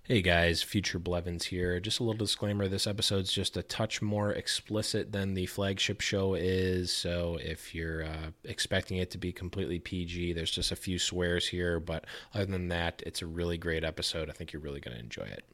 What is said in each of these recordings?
Hey guys, Future Blevins here. Just a little disclaimer, this episode's just a touch more explicit than the flagship show is, so if you're expecting it to be completely PG, there's just a few swears here, but other than that, it's a really great episode. I think you're really going to enjoy it.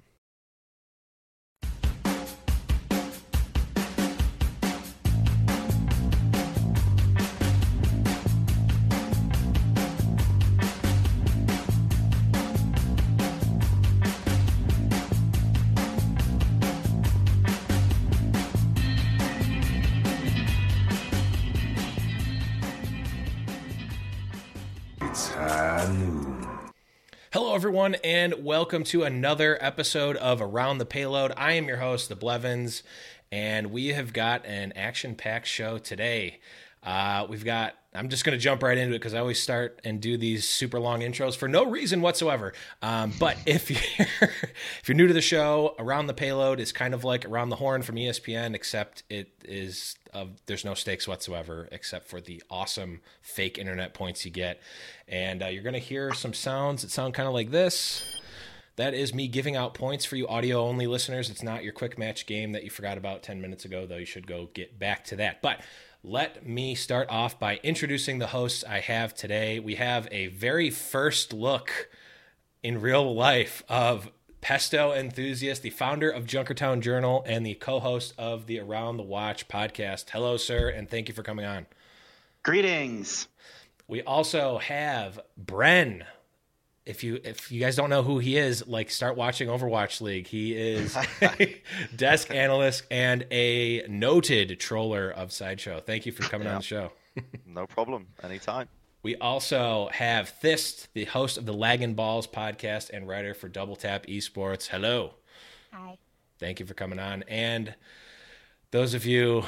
Hello, everyone, and welcome to another episode of Around the Payload. I am your host, The Blevins, and we have got an action-packed show today. I'm just going to jump right into it because I always start and do these super long intros for no reason whatsoever. But if you're new to the show, Around the Payload is kind of like Around the Horn from ESPN, except there's no stakes whatsoever except for the awesome fake internet points you get. And you're going to hear some sounds that sound kind of like this. That is me giving out points for you audio-only listeners. It's not your quick match game that you forgot about 10 minutes ago, though you should go get back to that. But let me start off by introducing the hosts I have today. We have a very first look in real life of Pesto Enthusiast, the founder of Junkertown Journal and the co-host of the Around the Watch podcast. Hello, sir, and thank you for coming on. Greetings. We also have Bren. If you guys don't know who he is, start watching Overwatch League. He is a desk analyst and a noted troller of Sideshow. Thank you for coming on the show. No problem. Anytime. We also have Thist, the host of the Laggin' Balls podcast and writer for Double Tap Esports. Hello. Hi. Thank you for coming on. And those of you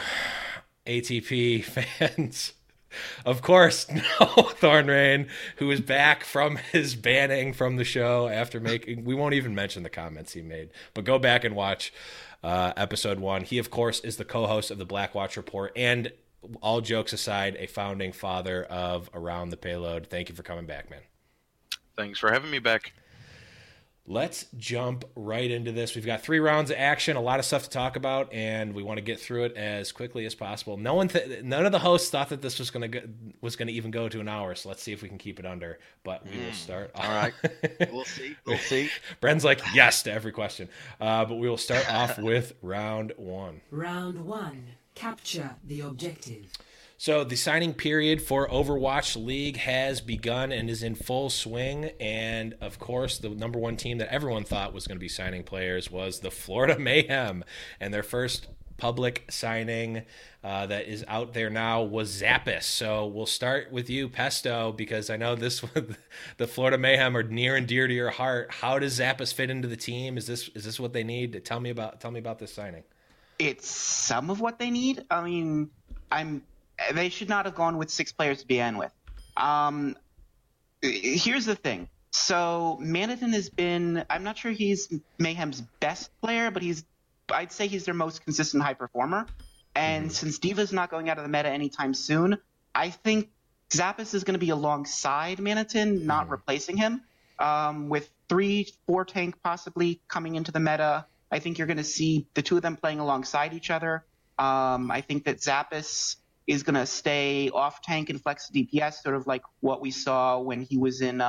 ATP fans, of course, no Thornrain, who is back from his banning from the show after we won't even mention the comments he made, but go back and watch episode 1. He, of course, is the co-host of the Black Watch Report and, all jokes aside, a founding father of Around the Payload. Thank you for coming back, man. Thanks for having me back. Let's jump right into this. We've got 3 rounds of action, a lot of stuff to talk about, and we want to get through it as quickly as possible. None of the hosts thought that this was going to even go to an hour, so let's see if we can keep it under. But we will start. All right, we'll see. Bren's like yes to every question, but we will start off with round 1. Round 1. Capture the objective. So the signing period for Overwatch League has begun and is in full swing. And, of course, the number 1 team that everyone thought was going to be signing players was the Florida Mayhem. And their first public signing that is out there now was Zappis. So we'll start with you, Pesto, because I know the Florida Mayhem are near and dear to your heart. How does Zappis fit into the team? Is this what they need? Tell me about this signing. It's some of what they need. I mean, they should not have gone with 6 players to begin with. Here's the thing. So Maniton has been – I'm not sure he's Mayhem's best player, but I'd say he's their most consistent high performer. And since D.Va's not going out of the meta anytime soon, I think Zappis is going to be alongside Maniton, not replacing him. With 3-4 tank possibly coming into the meta, I think you're going to see the 2 of them playing alongside each other. I think that Zappis – is going to stay off tank and flex DPS, sort of like what we saw when he was in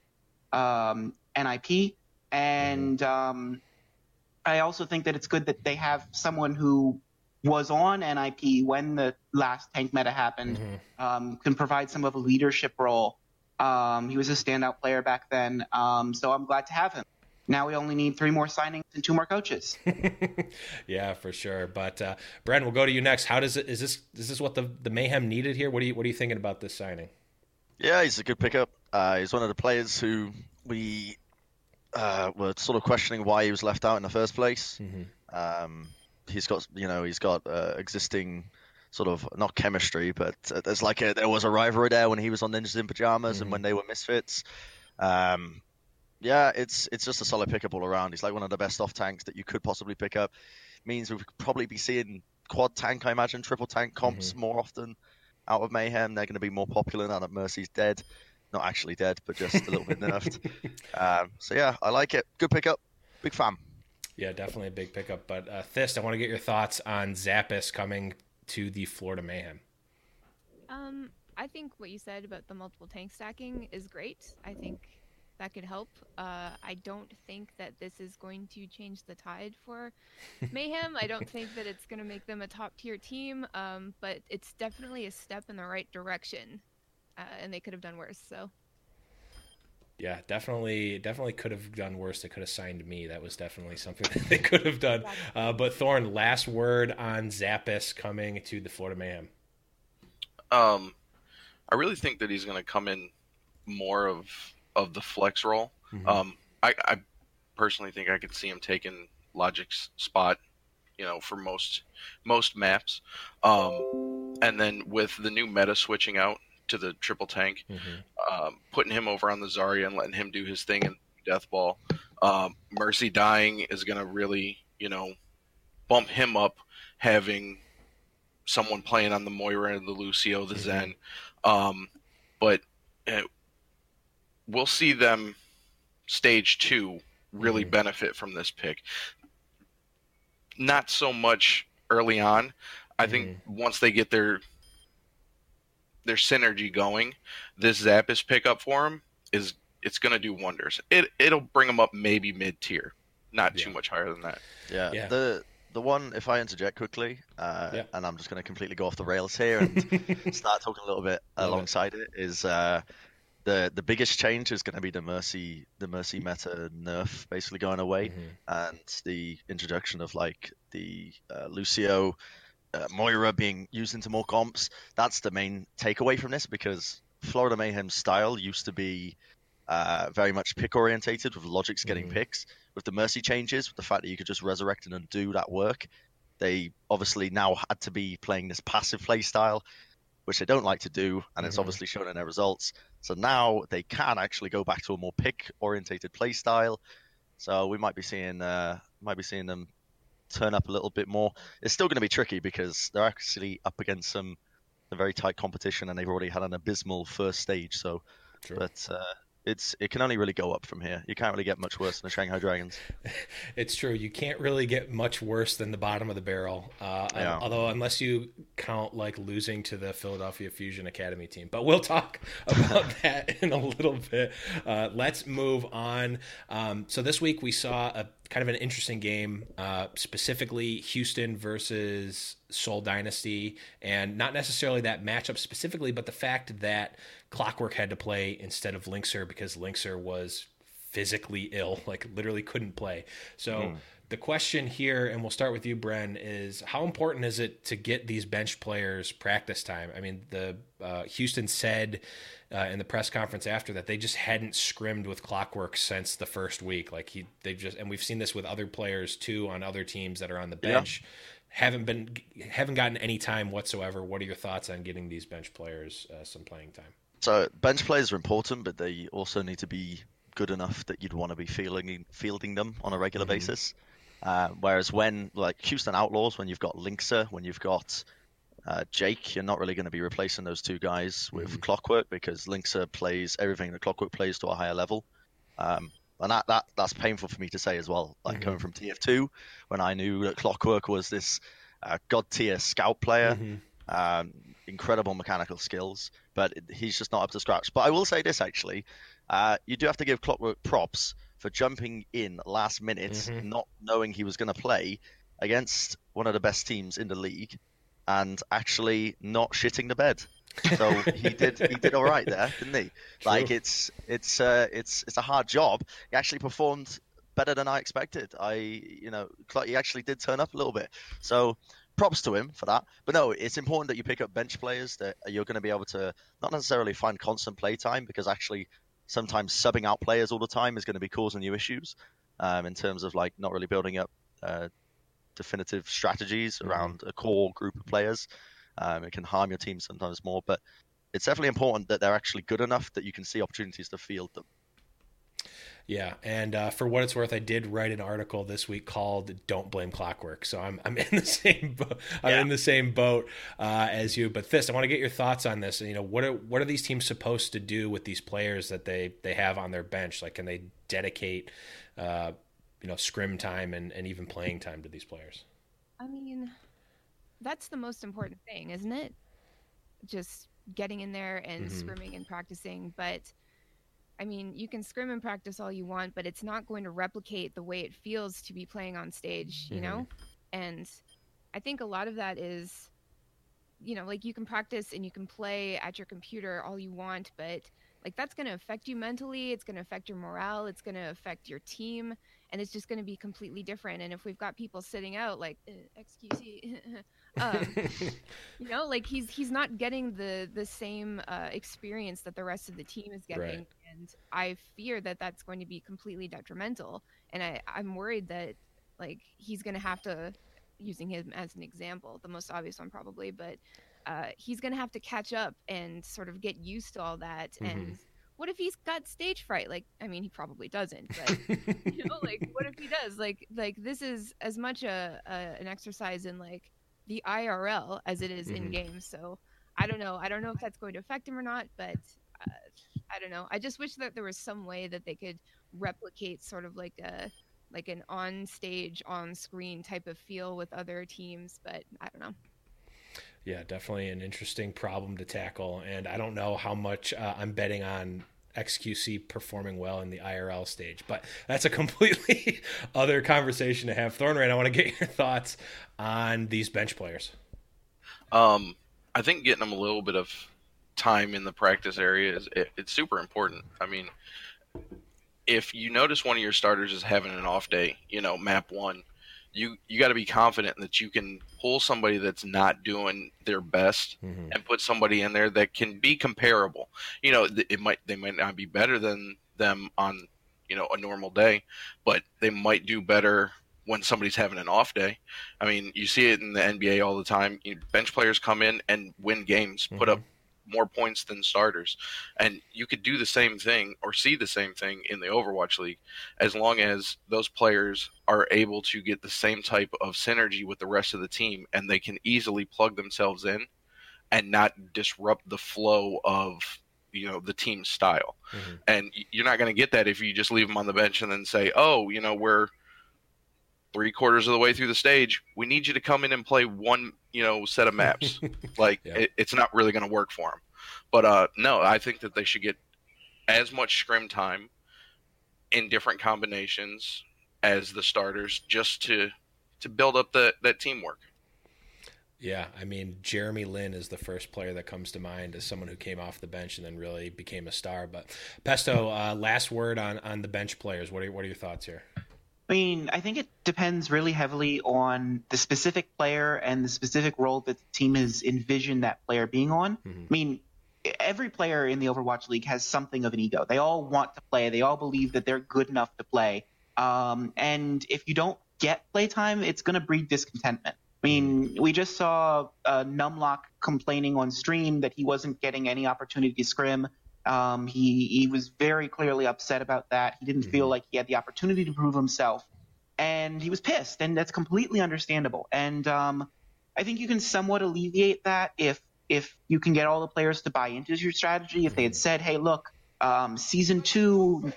NIP. And I also think that it's good that they have someone who was on NIP when the last tank meta happened, can provide some of a leadership role. He was a standout player back then, so I'm glad to have him. Now we only need 3 more signings and 2 more coaches. Yeah, for sure. But Bren, we'll go to you next. Is this what the Mayhem needed here? What are you thinking about this signing? Yeah, he's a good pickup. He's one of the players who we were sort of questioning why he was left out in the first place. He's got existing sort of not chemistry, but there was a rivalry there when he was on Ninjas in Pajamas and when they were Misfits. Yeah, it's just a solid pickup all around. He's like one of the best off tanks that you could possibly pick up. Means we could probably be seeing quad tank, I imagine, triple tank comps more often out of Mayhem. They're going to be more popular now that Mercy's dead. Not actually dead, but just a little bit nerfed. So yeah, I like it. Good pickup. Big fan. Yeah, definitely a big pickup. But Thist, I want to get your thoughts on Zappis coming to the Florida Mayhem. I think what you said about the multiple tank stacking is great. I think that could help. I don't think that this is going to change the tide for Mayhem. I don't think that it's going to make them a top tier team, but it's definitely a step in the right direction, and they could have done worse. So. Yeah, definitely could have done worse. They could have signed me. That was definitely something that they could have done. But Thorn, last word on Zappis coming to the Florida Mayhem. I really think that he's going to come in more of the flex role. Mm-hmm. I personally think I could see him taking Logic's spot, for most maps. And then with the new meta switching out to the triple tank, putting him over on the Zarya and letting him do his thing in Death Ball. Mercy dying is going to really, bump him up, having someone playing on the Moira, the Lucio, the Zen. But we'll see them stage 2 really benefit from this pick. Not so much early on. I think once they get their synergy going, this Zappis pickup for him it's going to do wonders. It'll bring them up maybe mid-tier, not too much higher than that. Yeah. The one, if I interject quickly, and I'm just going to completely go off the rails here and start talking a little bit alongside it, is the biggest change is going to be the Mercy meta nerf basically going away, and the introduction of like the Lucio, Moira being used into more comps. That's the main takeaway from this, because Florida Mayhem's style used to be very much pick orientated, with Logics getting picks. With the Mercy changes, with the fact that you could just resurrect and undo that work, they obviously now had to be playing this passive play style, which they don't like to do, and it's obviously shown in their results. So now they can actually go back to a more pick orientated play style. So we might be seeing them turn up a little bit more. It's still going to be tricky because they're actually up against some very tight competition, and they've already had an abysmal first stage. So, but it can only really go up from here. You can't really get much worse than the Shanghai Dragons. It's true. You can't really get much worse than the bottom of the barrel. Although unless you count like losing to the Philadelphia Fusion Academy team. But we'll talk about that in a little bit. Let's move on. So this week we saw a kind of an interesting game, specifically Houston versus Seoul Dynasty, and not necessarily that matchup specifically, but the fact that Clockwork had to play instead of Linkser because Linkser was physically ill, like literally couldn't play. So the question here, and we'll start with you, Bren, is how important is it to get these bench players practice time? I mean, the Houston said in the press conference after that they just hadn't scrimmed with Clockwork since the first week. Like and we've seen this with other players too on other teams that are on the bench. Haven't gotten any time whatsoever. What are your thoughts on getting these bench players some playing time? So bench players are important, but they also need to be good enough that you'd want to be fielding them on a regular basis. Whereas when, like Houston Outlaws, when you've got Linkser, when you've got Jake, you're not really going to be replacing those two guys with Clockwork, because Linkser plays everything that Clockwork plays to a higher level. And that's painful for me to say as well. Like coming from TF2, when I knew that Clockwork was this god tier scout player, incredible mechanical skills, but he's just not up to scratch. But I will say this actually, you do have to give Clockwork props for jumping in last minute, not knowing he was going to play against one of the best teams in the league, and actually not shitting the bed. So he did all right there, didn't he? True. Like it's a hard job. He actually performed better than I expected. He actually did turn up a little bit. So props to him for that. But no, it's important that you pick up bench players that you're going to be able to not necessarily find constant play time, because actually sometimes subbing out players all the time is going to be causing you issues in terms of like not really building up definitive strategies around a core group of players. It can harm your team sometimes more, but it's definitely important that they're actually good enough that you can see opportunities to field them. Yeah, and for what it's worth, I did write an article this week called "Don't Blame Clockwork," so I'm in the same in the same boat as you. But Thist, I want to get your thoughts on this. What are these teams supposed to do with these players that they have on their bench? Like, can they dedicate scrim time and even playing time to these players? I mean, that's the most important thing, isn't it? Just getting in there and scrimming and practicing. But I mean, you can scrim and practice all you want, but it's not going to replicate the way it feels to be playing on stage, you know? And I think a lot of that is, like you can practice and you can play at your computer all you want, but like that's going to affect you mentally. It's going to affect your morale. It's going to affect your team, and it's just going to be completely different. And if we've got people sitting out like XQC, like he's not getting the same experience that the rest of the team is getting. Right. And I fear that that's going to be completely detrimental. And I'm worried that like he's going to have to, using him as an example, the most obvious one probably, but he's going to have to catch up and sort of get used to all that. And what if he's got stage fright? Like, I mean, he probably doesn't, but like what if he does? Like this is as much an exercise in like the IRL as it is in games. So I don't know if that's going to affect him or not, but I don't know. I just wish that there was some way that they could replicate sort of like an on stage, on screen type of feel with other teams, but I don't know. Yeah, definitely an interesting problem to tackle. And I don't know how much I'm betting on XQC performing well in the IRL stage, but that's a completely other conversation to have. Thornrain, I want to get your thoughts on these bench players. I think getting them a little bit of time in the practice area it's super important. I mean, if you notice one of your starters is having an off day, map one, you got to be confident that you can pull somebody that's not doing their best and put somebody in there that can be comparable. They might not be better than them on, a normal day, but they might do better when somebody's having an off day. I mean, you see it in the NBA all the time. Bench players come in and win games, put up more points than starters, and you could do the same thing or see the same thing in the Overwatch League as long as those players are able to get the same type of synergy with the rest of the team and they can easily plug themselves in and not disrupt the flow of the team's style. And you're not going to get that if you just leave them on the bench and then say, we're 3/4 of the way through the stage, we need you to come in and play one set of maps. Like it's not really going to work for them. But no, I think that they should get as much scrim time in different combinations as the starters, just to build up that teamwork. Yeah, I mean, Jeremy Lin is the first player that comes to mind as someone who came off the bench and then really became a star. But Pesto, last word on the bench players. What are your thoughts here? I mean, I think it depends really heavily on the specific player and the specific role that the team has envisioned that player being on. I mean, every player in the Overwatch League has something of an ego. They all want to play. They all believe that they're good enough to play. And if you don't get playtime, it's going to breed discontentment. I mean, we just saw Numlock complaining on stream that he wasn't getting any opportunity to scrim. He was very clearly upset about that. He didn't feel like he had the opportunity to prove himself, and he was pissed, and that's completely understandable. And I think you can somewhat alleviate that if you can get all the players to buy into your strategy. If they had said, "Hey, look, season 2."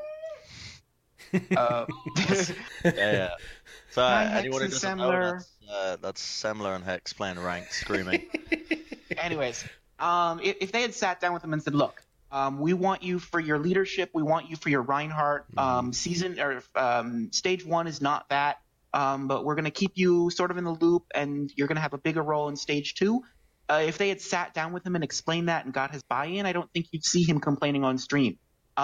Yeah. So anyone who Hex doesn't and know, that's Semler and Hex playing ranked, screaming. Anyways, if they had sat down with him and said, "Look, we want you for your leadership. We want you for your Reinhardt. Stage 1 is not that, but we're going to keep you sort of in the loop, and you're going to have a bigger role in Stage 2." If they had sat down with him and explained that and got his buy-in, I don't think you'd see him complaining on stream.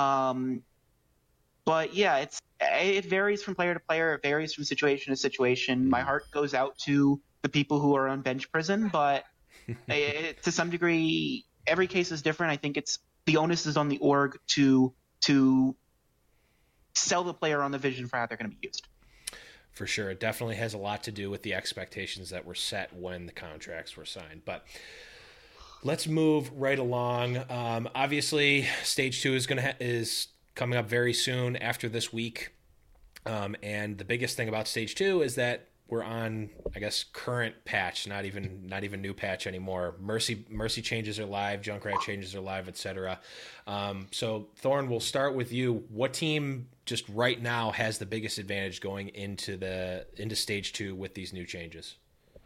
But yeah, it varies from player to player. It varies from situation to situation. My heart goes out to the people who are on bench prison, but to some degree, every case is different. I think the onus is on the org to sell the player on the vision for how they're going to be used. For sure. It definitely has a lot to do with the expectations that were set when the contracts were signed. But let's move right along. Obviously, Stage 2 is coming up very soon after this week. And the biggest thing about Stage 2 is that we're on, I guess, current patch, not even new patch anymore. Mercy changes are live, Junkrat changes are live, etc. So Thorn, we'll start with you. What team just right now has the biggest advantage going into stage 2 with these new changes?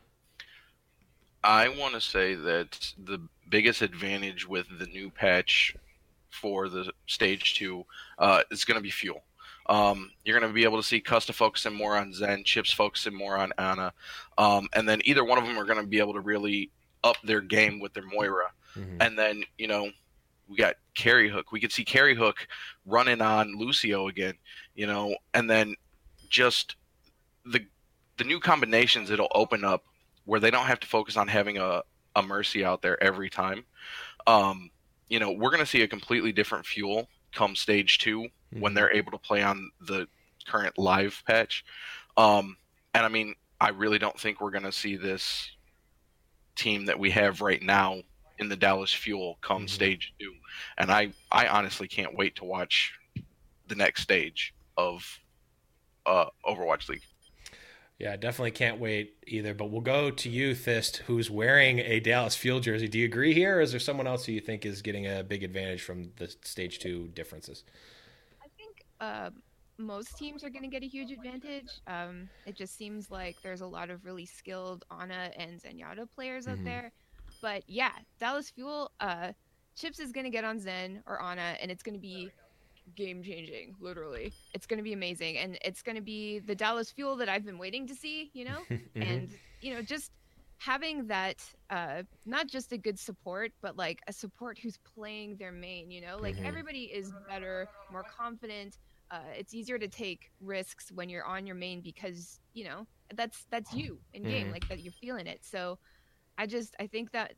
I want to say that the biggest advantage with the new patch for the stage 2 is going to be fuel. You're going to be able to see Custa focusing more on Zen, Chips focusing more on Ana, and then either one of them are going to be able to really up their game with their Moira. Mm-hmm. And then, we got Carry Hook. We could see Carry Hook running on Lucio again, and then just the new combinations it'll open up where they don't have to focus on having a Mercy out there every time. We're going to see a completely different fuel come stage 2 when they're able to play on the current live patch. And I mean, I really don't think we're going to see this team that we have right now in the Dallas Fuel come stage 2. And I honestly can't wait to watch the next stage of Overwatch League. Yeah, definitely can't wait either. But we'll go to you, Thist, who's wearing a Dallas Fuel jersey. Do you agree here, or is there someone else who you think is getting a big advantage from the stage 2 differences? I think most teams are going to get a huge advantage. It just seems like there's a lot of really skilled Ana and Zenyatta players out there. But yeah, Dallas Fuel, Chips is going to get on Zen or Ana, and it's going to be game changing. Literally, it's going to be amazing, and it's going to be the Dallas Fuel that I've been waiting to see. And just having that, not just a good support, but like a support who's playing their main. Everybody is better, more confident. It's easier to take risks when you're on your main because that's you in game, like that you're feeling it. So I think that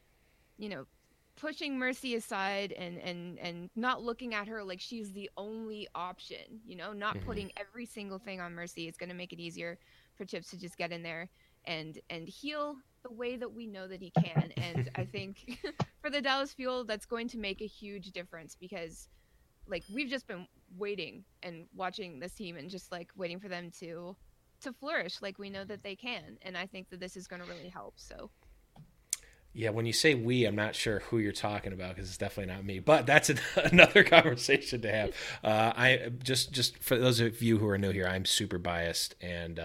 pushing Mercy aside and not looking at her like she's the only option, not putting every single thing on Mercy is going to make it easier for Chips to just get in there and heal the way that we know that he can. And I think for the Dallas Fuel, that's going to make a huge difference because like we've just been waiting and watching this team and just like waiting for them to flourish like we know that they can. And I think that this is going to really help. So yeah, when you say we, I'm not sure who you're talking about because it's definitely not me. But that's another conversation to have. I just for those of you who are new here, I'm super biased, and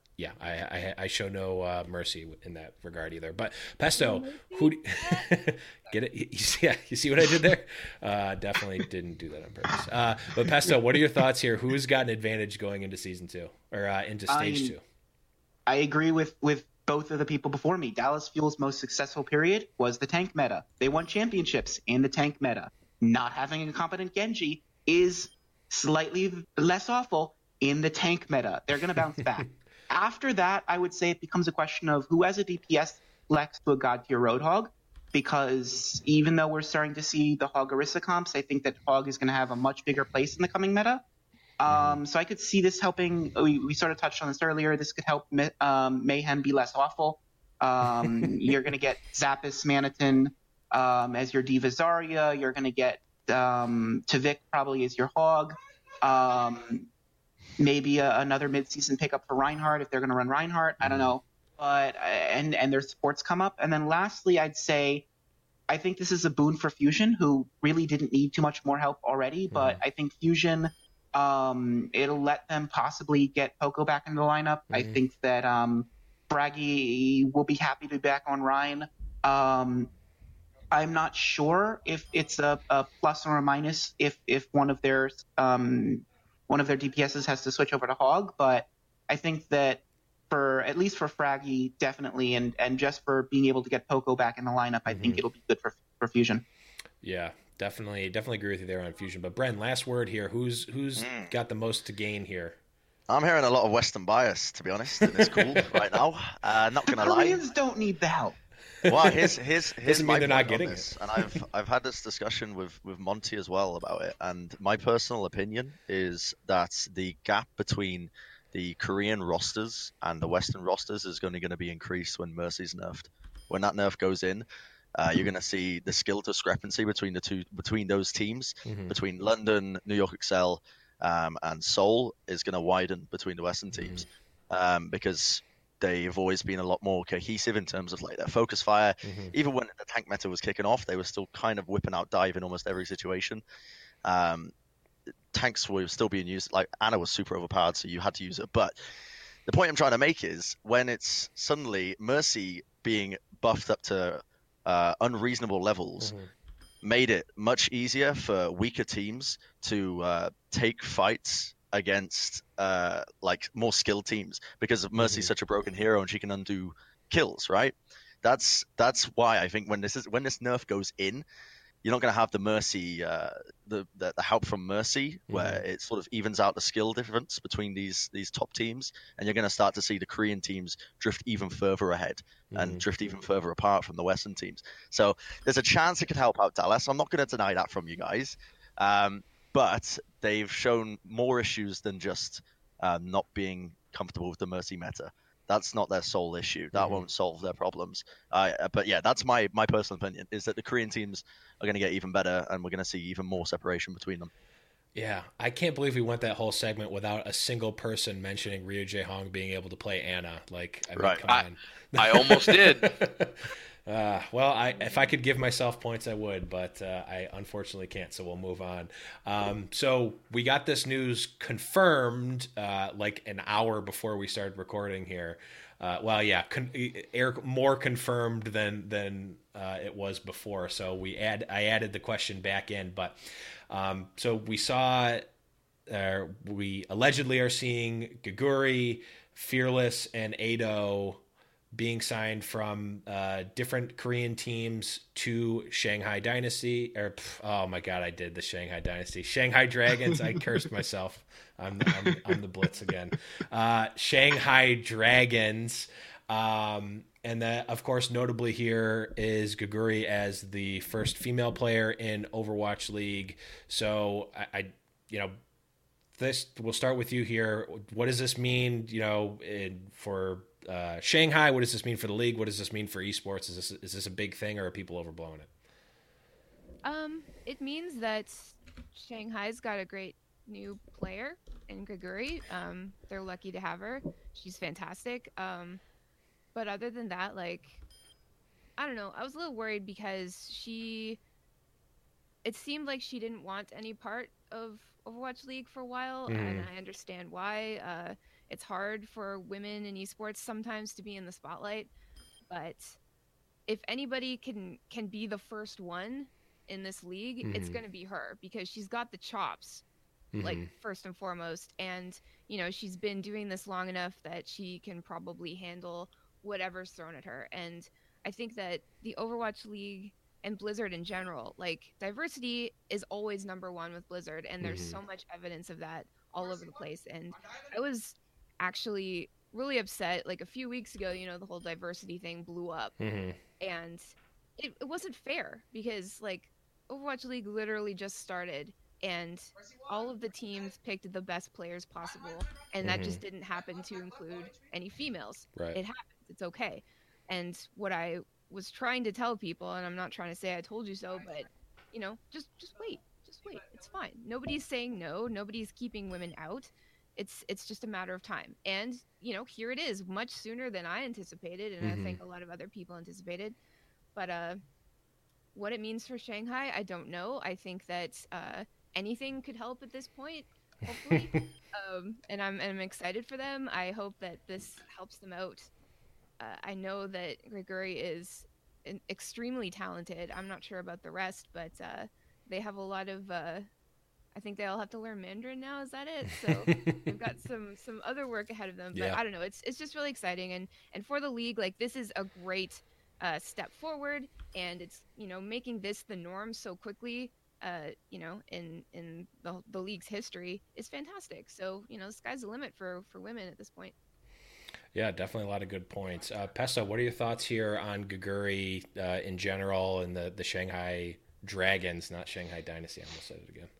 I show no mercy in that regard either. But Pesto, get it? You see what I did there? Definitely didn't do that on purpose. But Pesto, what are your thoughts here? Who's got an advantage going into season 2 or into stage 2? I agree with both of the people before me. Dallas Fuel's most successful period was the tank meta. They won championships in the tank meta. Not having a competent Genji is slightly less awful in the tank meta. They're going to bounce back. After that, I would say it becomes a question of who has a DPS flex to a God tier Roadhog, because even though we're starting to see the Hog Orisa comps, I think that Hog is going to have a much bigger place in the coming meta. So I could see this helping. We sort of touched on this earlier. This could help Mayhem be less awful. You're going to get Zappis Manitin as your Diva Zarya. You're going to get Tavik probably as your Hog. Maybe another mid-season pickup for Reinhardt if they're going to run Reinhardt. I don't know. But and their supports come up. And then lastly, I'd say I think this is a boon for Fusion, who really didn't need too much more help already. But I think Fusion, it'll let them possibly get Poco back in the lineup. I think that Braggy will be happy to be back on Ryan. I'm not sure if it's a plus or a minus if one of their DPSs has to switch over to Hog, but I think that at least for Fraggy, definitely, and just for being able to get Poco back in the lineup, I think it'll be good for Fusion. Yeah, definitely agree with you there on Fusion. But Bren, last word here. Who's got the most to gain here? I'm hearing a lot of Western bias, to be honest, in this call right now. Not gonna lie. Koreans don't need the help. Well, here's Doesn't my mean they're not point on getting this, and I've had this discussion with Monty as well about it, and my personal opinion is that the gap between the Korean rosters and the Western rosters is going to be increased when Mercy's nerfed. When that nerf goes in, you're going to see the skill discrepancy between those teams, between London, New York Excel, and Seoul, is going to widen between the Western teams. because they've always been a lot more cohesive in terms of like their focus fire. Even when the tank meta was kicking off, they were still kind of whipping out dive in almost every situation. Tanks were still being used. Like Ana was super overpowered, so you had to use it. But the point I'm trying to make is when it's suddenly Mercy being buffed up to unreasonable levels made it much easier for weaker teams to take fights against like more skilled teams, because Mercy's such a broken hero and she can undo kills, right? That's why I think when this nerf goes in, you're not going to have the Mercy, the help from Mercy, where it sort of evens out the skill difference between these top teams, and you're going to start to see the Korean teams drift even further ahead and drift even further apart from the Western teams. So there's a chance it could help out Dallas. I'm not going to deny that from you guys, but they've shown more issues than just not being comfortable with the Mercy meta. That's not their sole issue. That won't solve their problems. But yeah, that's my personal opinion, is that the Korean teams are going to get even better, and we're going to see even more separation between them. Yeah, I can't believe we went that whole segment without a single person mentioning Ryu Jae-hong being able to play Ana. Like, I mean, come on. I almost did. Well, if I could give myself points, I would, but I unfortunately can't, so we'll move on. So we got this news confirmed like an hour before we started recording here. Well, yeah, Eric, more confirmed than it was before. So I added the question back in, but so we saw, we allegedly are seeing Geguri, Fearless, and Ado being signed from different Korean teams to Shanghai Dynasty, oh my God, I did the Shanghai Dynasty, Shanghai Dragons. I cursed myself. I'm the Blitz again. Shanghai Dragons. And that, of course, notably here is Geguri as the first female player in Overwatch League. So I this, we'll start with you here. What does this mean, for Shanghai? What does this mean for the league? What does this mean for esports? Is this a big thing, or are people overblowing it? It means that Shanghai's got a great new player in Geguri. They're lucky to have her. She's fantastic. But other than that, like, I don't know. I was a little worried because it seemed like she didn't want any part of Overwatch League for a while, and I understand why. It's hard for women in esports sometimes to be in the spotlight, but if anybody can be the first one in this league, it's going to be her, because she's got the chops, like, first and foremost, and she's been doing this long enough that she can probably handle whatever's thrown at her. And I think that the Overwatch League and Blizzard in general, like, diversity is always number one with Blizzard, and there's so much evidence of that all over the place. And I was actually really upset, like, a few weeks ago, the whole diversity thing blew up, and it wasn't fair, because, like, Overwatch League literally just started, and all of the teams picked the best players possible, and that just didn't happen to include any females. Right. It happens. It's okay. And what I was trying to tell people, and I'm not trying to say I told you so, but just wait. It's fine. Nobody's saying no. Nobody's keeping women out. It's just a matter of time. And here it is, much sooner than I anticipated, and I think a lot of other people anticipated. But what it means for Shanghai, I don't know. I think that anything could help at this point, hopefully. And I'm excited for them. I hope that this helps them out. I know that Geguri is extremely talented. I'm not sure about the rest, but they have a lot of I think they all have to learn Mandarin now. Is that it? So they've got some other work ahead of them. But yeah. I don't know. It's just really exciting, and for the league, like, this is a great step forward, and it's making this the norm so quickly. In the league's history is fantastic. So the sky's the limit for women at this point. Yeah, definitely a lot of good points. Pesta, what are your thoughts here on Geguri in general, and the Shanghai Dragons, not Shanghai Dynasty? I almost said it again.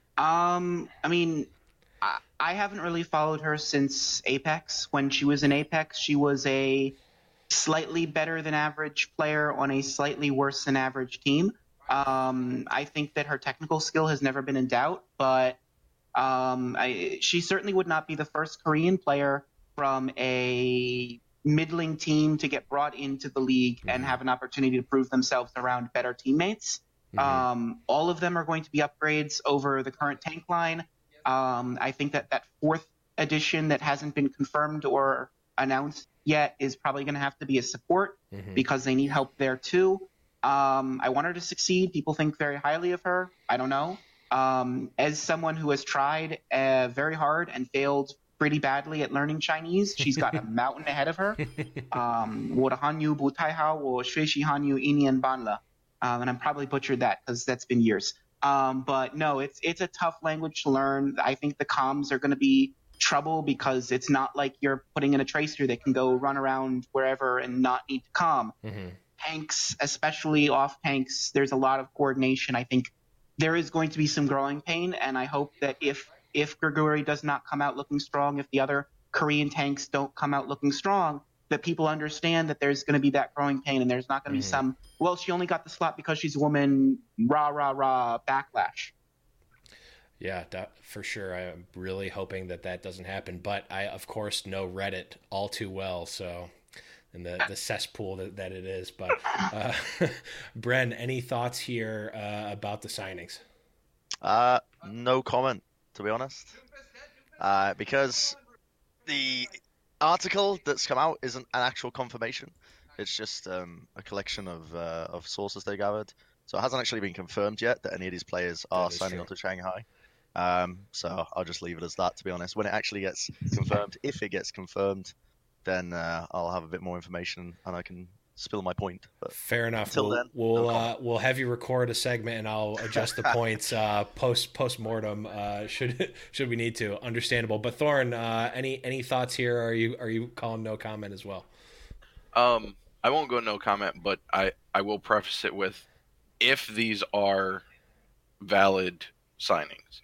I mean, I haven't really followed her since Apex. When she was in Apex, she was a slightly better than average player on a slightly worse than average team. I think that her technical skill has never been in doubt, but she certainly would not be the first Korean player from a middling team to get brought into the league and have an opportunity to prove themselves around better teammates. All of them are going to be upgrades over the current tank line. I think that fourth addition that hasn't been confirmed or announced yet is probably going to have to be a support because they need help there too. I want her to succeed. People think very highly of her. I don't know. As someone who has tried very hard and failed pretty badly at learning Chinese, she's got a mountain ahead of her. 我的汉语不太好，我学习汉语1年半了. And I'm probably butchered that because that's been years. But no, it's a tough language to learn. I think the comms are going to be trouble because it's not like you're putting in a tracer that can go run around wherever and not need to comm. Tanks, especially off tanks, there's a lot of coordination. I think there is going to be some growing pain, and I hope that if Grigori does not come out looking strong, if the other Korean tanks don't come out looking strong, that people understand that there's going to be that growing pain, and there's not going to be some, well, she only got the slot because she's a woman, rah backlash. Yeah, for sure. I'm really hoping that doesn't happen, but I, of course, know Reddit all too well, so, and the cesspool that it is. But Bren, any thoughts here about the signings? No comment, to be honest, because the article that's come out isn't an actual confirmation. It's just a collection of sources they gathered. So it hasn't actually been confirmed yet that any of these players are signing on to Shanghai. So I'll just leave it as that, to be honest. When it actually gets confirmed, if it gets confirmed, then I'll have a bit more information and I can spill my point. But fair enough. Until then, we'll have you record a segment and I'll adjust the points post mortem should we need to. Understandable. But Thorn, any thoughts here? Are you calling no comment as well? I won't go no comment, but I will preface it with, if these are valid signings,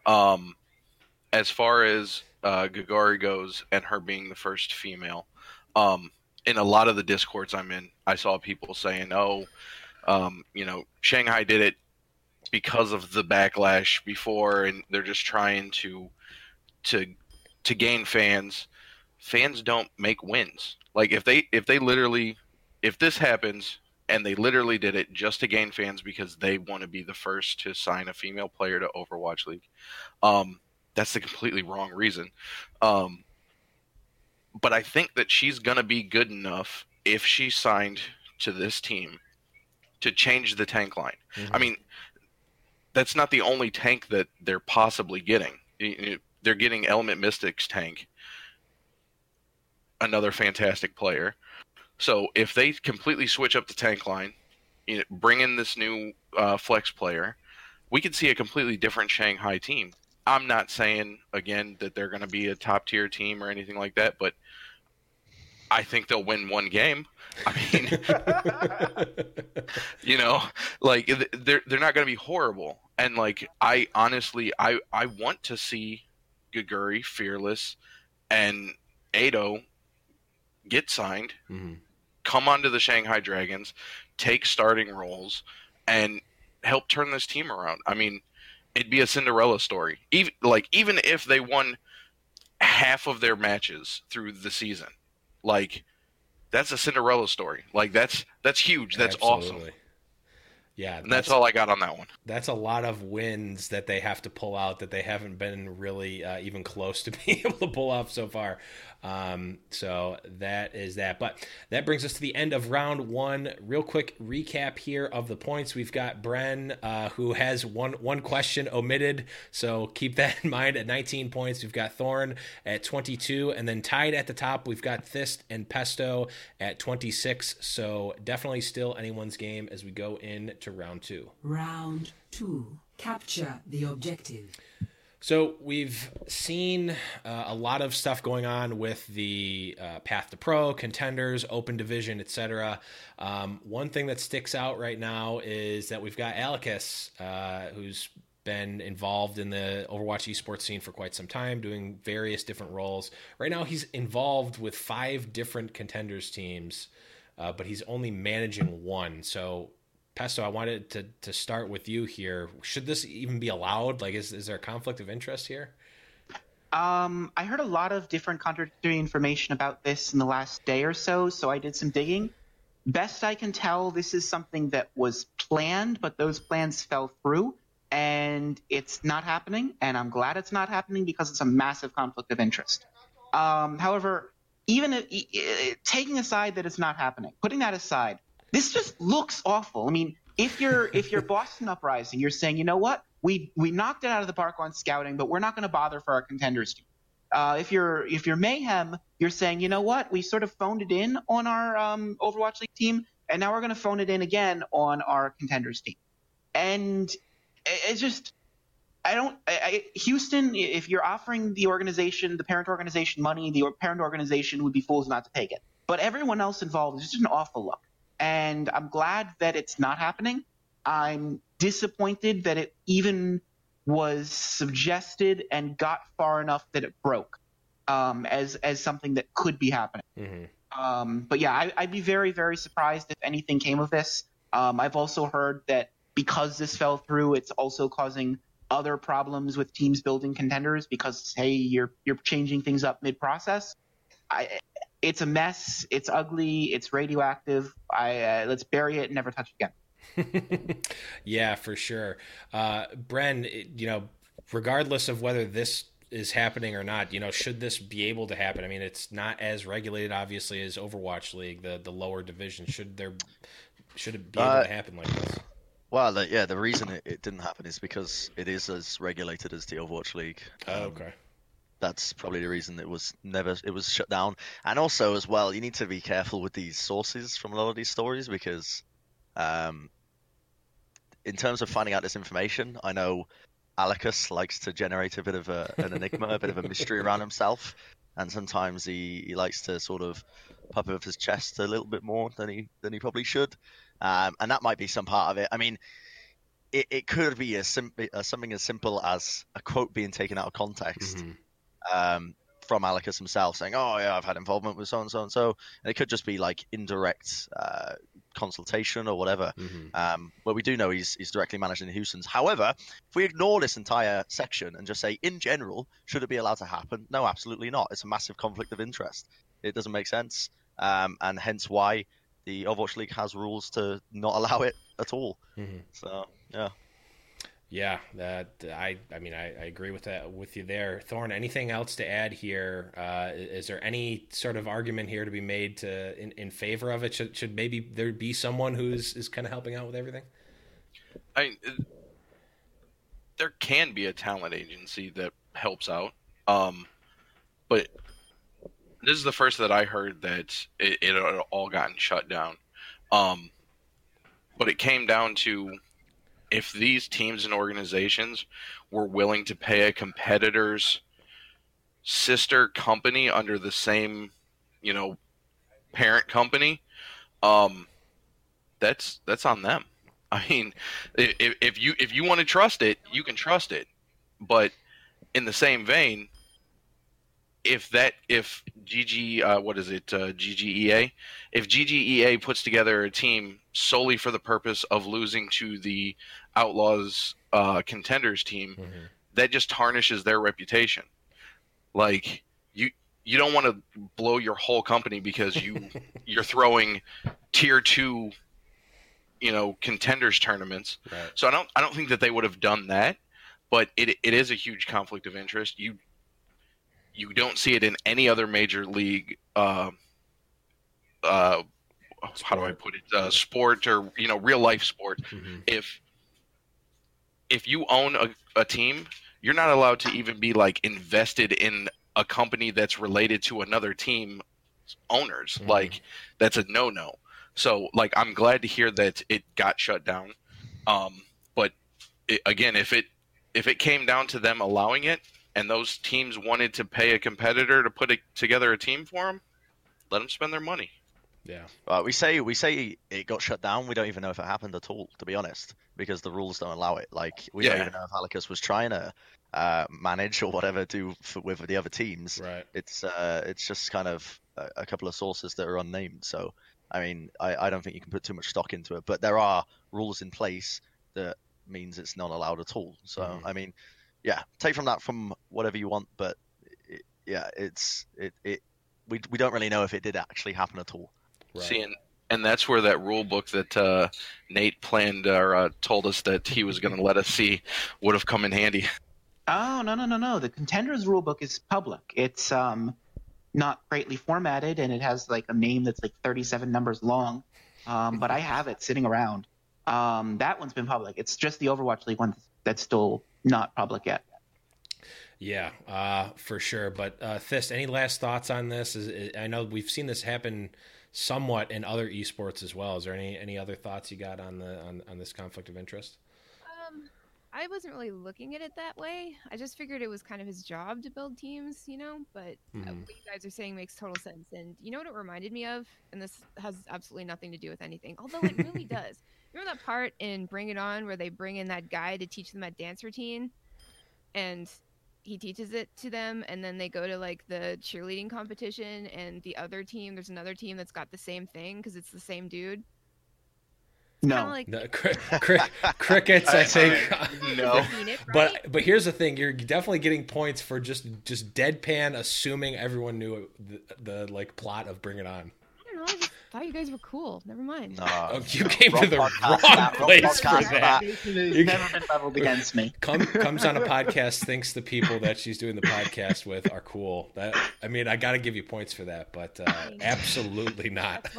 as far as Gagari goes and her being the first female, in a lot of the discords I'm in, I saw people saying, Shanghai did it because of the backlash before, and they're just trying to gain fans. Fans don't make wins. Like if this happens and they literally did it just to gain fans because they want to be the first to sign a female player to Overwatch League, that's the completely wrong reason. But I think that she's going to be good enough if she signed to this team to change the tank line. I mean, that's not the only tank that they're possibly getting. They're getting Element Mystics tank, another fantastic player. So if they completely switch up the tank line, bring in this new flex player, we could see a completely different Shanghai team. I'm not saying, again, that they're going to be a top-tier team or anything like that, but I think they'll win one game. I mean, they're not going to be horrible. And, I honestly want to see Gaguri, Fearless, and Ado get signed, come onto the Shanghai Dragons, take starting roles, and help turn this team around. I mean, it'd be a Cinderella story. Even if they won half of their matches through the season, that's a Cinderella story. That's huge. That's Absolutely. Awesome. Yeah, and that's all I got on that one. That's a lot of wins that they have to pull out that they haven't been really even close to being able to pull off so far. So that is that. But that brings us to the end of round one. Real quick recap here of the points. We've got Bren, who has one question omitted, so keep that in mind, at 19 points. We've got Thorn at 22, and then tied at the top, we've got Thist and Pesto at 26. So definitely still anyone's game as we go into round two. Round two. Capture the objective. So we've seen a lot of stuff going on with the Path to Pro, Contenders, Open Division, etc. One thing that sticks out right now is that we've got Alicus, who's been involved in the Overwatch esports scene for quite some time, doing various different roles. Right now he's involved with 5 different Contenders teams, but he's only managing one. So Pesto, I wanted to start with you here. Should this even be allowed? Is there a conflict of interest here? I heard a lot of different contradictory information about this in the last day or so, so I did some digging. Best I can tell, this is something that was planned, but those plans fell through, and it's not happening, and I'm glad it's not happening because it's a massive conflict of interest. However, even taking aside that it's not happening, putting that aside, this just looks awful. I mean, if you're Boston Uprising, you're saying, you know what, we knocked it out of the park on scouting, but we're not going to bother for our contenders team. If you're Mayhem, you're saying, you know what, we sort of phoned it in on our Overwatch League team, and now we're going to phone it in again on our contenders team. And it's just, Houston, if you're offering the organization, the parent organization money, the parent organization would be fools not to take it. But everyone else involved is just an awful look. And I'm glad that it's not happening. I'm disappointed that it even was suggested and got far enough that it broke as something that could be happening. Mm-hmm. But yeah, I'd be very, very surprised if anything came of this. I've also heard that because this fell through, it's also causing other problems with teams building contenders because, hey, you're changing things up mid-process. It's a mess. It's ugly. It's radioactive. Let's bury it and never touch it again. Yeah, for sure. Bren, regardless of whether this is happening or not, should this be able to happen? I mean, it's not as regulated, obviously, as Overwatch League, the lower division. Should it be able to happen like this? Well, the reason it didn't happen is because it is as regulated as the Overwatch League. Okay. That's probably the reason it was shut down. And also, as well, you need to be careful with these sources from a lot of these stories because, in terms of finding out this information, I know Alicus likes to generate a bit of an enigma, a bit of a mystery around himself, and sometimes he likes to sort of puff up his chest a little bit more than he probably should, and that might be some part of it. I mean, it could be something as simple as a quote being taken out of context. Mm-hmm. From Alicus himself saying, "Oh yeah, I've had involvement with so and so and so," and it could just be like indirect consultation or whatever. Mm-hmm. But we do know he's directly managing the Houstons. However, if we ignore this entire section and just say, in general, should it be allowed to happen? No, absolutely not. It's a massive conflict of interest. It doesn't make sense, and hence why the Overwatch League has rules to not allow it at all. Mm-hmm. So yeah. Yeah, I agree with that with you there, Thorn. Anything else to add here? Is there any sort of argument here to be made in favor of it? Should maybe there be someone who's kind of helping out with everything? There can be a talent agency that helps out, but this is the first that I heard that it had all gotten shut down. But it came down to, if these teams and organizations were willing to pay a competitor's sister company under the same, parent company, that's on them. I mean, if you want to trust it, you can trust it. But in the same vein, if GGEA, if GGEA puts together a team solely for the purpose of losing to the Outlaws contenders team, mm-hmm. that just tarnishes their reputation. Like, you don't want to blow your whole company because you're throwing tier 2, contenders tournaments. Right. So I don't think that they would have done that, but it is a huge conflict of interest. You don't see it in any other major league, how do I put it, sport or, real life sport. Mm-hmm. If you own a team, you're not allowed to even be like invested in a company that's related to another team owners. Mm-hmm. Like, that's a no-no. So, like, I'm glad to hear that it got shut down. But again, if it came down to them allowing it, and those teams wanted to pay a competitor to put together a team for them, let them spend their money. Yeah. We say it got shut down. We don't even know if it happened at all, to be honest, because the rules don't allow it. Like, we don't even know if Alicus was trying to manage or whatever with the other teams. Right. It's just kind of a couple of sources that are unnamed. So, I mean, I don't think you can put too much stock into it. But there are rules in place that means it's not allowed at all. So, I mean, yeah, take from whatever you want, but yeah, we don't really know if it did actually happen at all. Right. See, and that's where that rule book that Nate planned or told us that he was going to let us see would have come in handy. Oh, no. The Contenders rulebook is public. It's not greatly formatted, and it has like a name that's like 37 numbers long. But I have it sitting around. That one's been public. It's just the Overwatch League one that's still not public yet. Yeah, for sure. But Thist, any last thoughts on this? I know we've seen this happen somewhat in other esports as well. Is there any other thoughts you got on this conflict of interest? I wasn't really looking at it that way. I just figured it was kind of his job to build teams, But what you guys are saying makes total sense. And you know what it reminded me of? And this has absolutely nothing to do with anything, although it really does. Remember that part in Bring It On where they bring in that guy to teach them that dance routine? And he teaches it to them, and then they go to like the cheerleading competition, and there's another team that's got the same thing because it's the same dude. No. Like, No, crickets, I think. No. But here's the thing: you're definitely getting points for just deadpan assuming everyone knew the like plot of Bring It On. I don't know. I just thought you guys were cool. Never mind. Oh, you came wrong to the podcast, wrong place for podcast, that. It's never been leveled against me. Comes on a podcast, thinks the people that she's doing the podcast with are cool. I got to give you points for that, but absolutely not.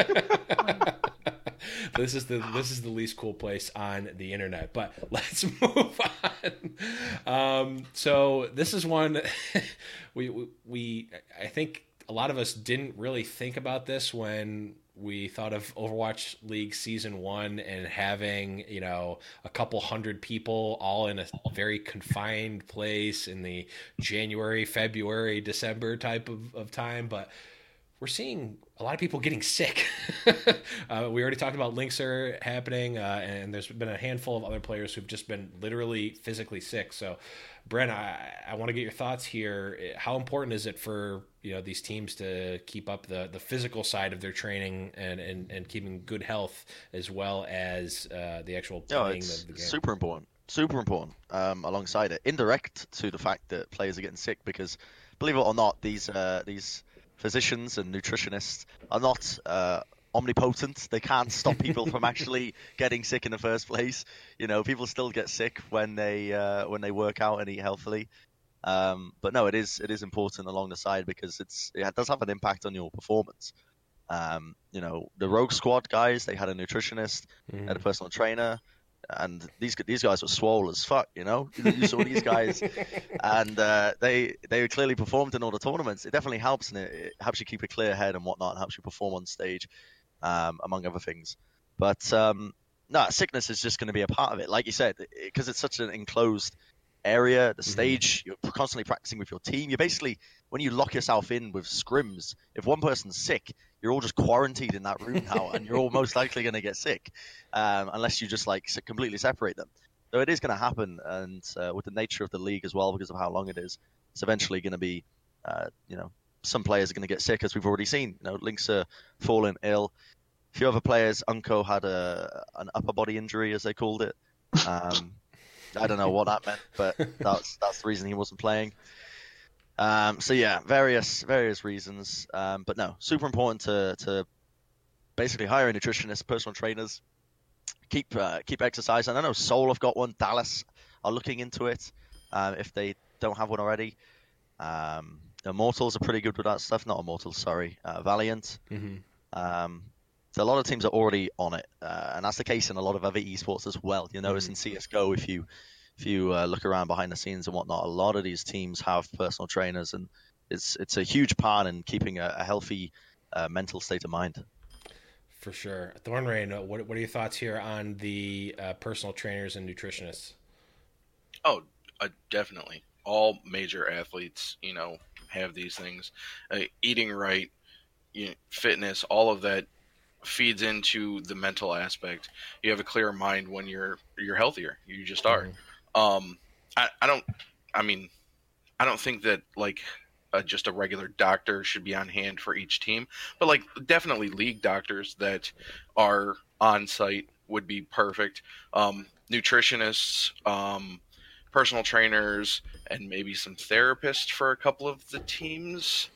This is the least cool place on the internet. But let's move on. So this is one we I think a lot of us didn't really think about this when we thought of Overwatch League Season 1 and having, a couple hundred people all in a very confined place in the January, February, December type of time. But we're seeing a lot of people getting sick. We already talked about Linkser happening, and there's been a handful of other players who've just been literally physically sick. So, Bren, I want to get your thoughts here. How important is it for these teams to keep up the physical side of their training and keeping good health as well as the actual playing of the game? Super important. Alongside it, indirect to the fact that players are getting sick, because believe it or not, these physicians and nutritionists are not omnipotent. They can't stop people from actually getting sick in the first place. People still get sick when they work out and eat healthily. But no, it is important along the side, because it does have an impact on your performance. The Rogue Squad guys, they had a nutritionist, had a personal trainer, and these guys were swole as fuck. You saw these guys, and they clearly performed in all the tournaments. It definitely helps, and it helps you keep a clear head and whatnot, and helps you perform on stage, among other things. But sickness is just going to be a part of it, like you said, because it's such an enclosed area. The stage, you're constantly practicing with your team. You're basically, when you lock yourself in with scrims, if one person's sick, you're all just quarantined in that room now, and you're all most likely going to get sick, unless you just completely separate them. So it is going to happen, and with the nature of the league as well, because of how long it is, it's eventually going to be, some players are going to get sick, as we've already seen. Lynx are falling ill. A few other players, Unko had an upper body injury, as they called it. I don't know what that meant, but that's the reason he wasn't playing. So yeah, various reasons. But no, super important to basically hire a nutritionist, personal trainers, keep exercising. I know Seoul have got one. Dallas are looking into it, if they don't have one already. Immortals are pretty good with that stuff. Not Immortals, sorry. Valiant. So a lot of teams are already on it, and that's the case in a lot of other esports as well. You'll notice in CS:GO, if you look around behind the scenes and whatnot, a lot of these teams have personal trainers, and it's a huge part in keeping a healthy mental state of mind. For sure. Thornrain, what are your thoughts here on the personal trainers and nutritionists? Oh, definitely. All major athletes, have these things. Eating right, fitness, all of that feeds into the mental aspect. You have a clearer mind when you're healthier. You just are. I don't think that just a regular doctor should be on hand for each team, but definitely league doctors that are on site would be perfect. Nutritionists personal trainers, and maybe some therapists for a couple of the teams.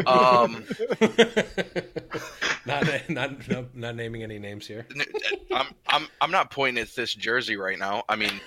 Not naming any names here. I'm not pointing at this jersey right now. I mean,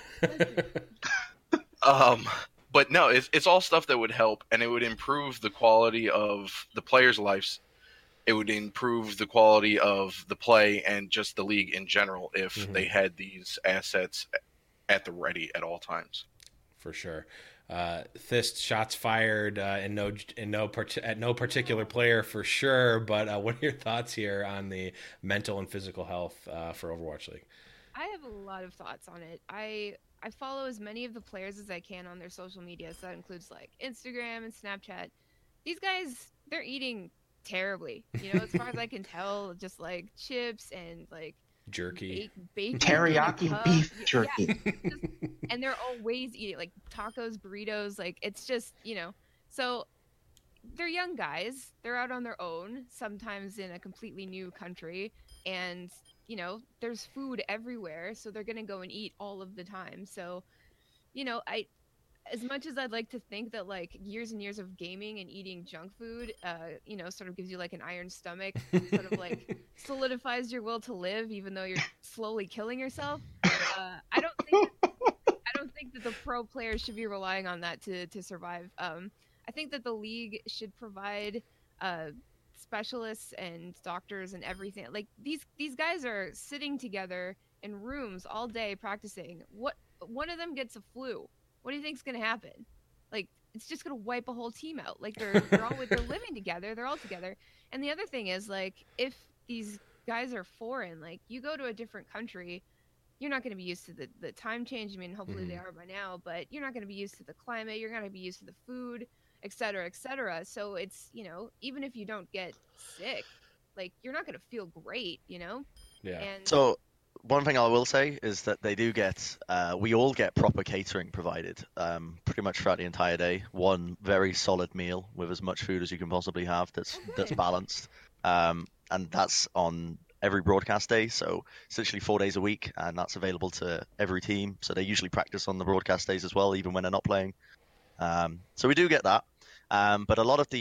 but no, it's all stuff that would help, and it would improve the quality of the players' lives. It would improve the quality of the play and just the league in general if they had these assets at the ready at all times. For sure. Thist, shots fired at no particular player for sure. But what are your thoughts here on the mental and physical health for Overwatch League? I have a lot of thoughts on it. I follow as many of the players as I can on their social media. So that includes like Instagram and Snapchat. These guys, they're eating terribly, as far as I can tell, just like chips and like jerky, bacon, teriyaki beef jerky, and they're always eating like tacos, burritos, like it's just so they're young guys, they're out on their own, sometimes in a completely new country, and there's food everywhere, so they're gonna go and eat all of the time. So as much as I'd like to think that like years and years of gaming and eating junk food, sort of gives you like an iron stomach, sort of like solidifies your will to live, even though you're slowly killing yourself. I don't think that the pro players should be relying on that to survive. I think that the league should provide specialists and doctors and everything. Like these guys are sitting together in rooms all day practicing. What one of them gets a flu? What do you think's gonna happen? Like, it's just gonna wipe a whole team out. Like they're living together, they're all together. And the other thing is, like, if these guys are foreign, like you go to a different country, you're not gonna be used to the time change. I mean, hopefully they are by now, but you're not gonna be used to the climate, you're gonna be used to the food, et cetera, et cetera. So it's, even if you don't get sick, like you're not gonna feel great, Yeah. And so one thing I will say is that they do get, we all get proper catering provided pretty much throughout the entire day. One very solid meal with as much food as you can possibly have that's balanced. And that's on every broadcast day. So essentially 4 days a week, and that's available to every team. So they usually practice on the broadcast days as well, even when they're not playing. So we do get that. But a lot of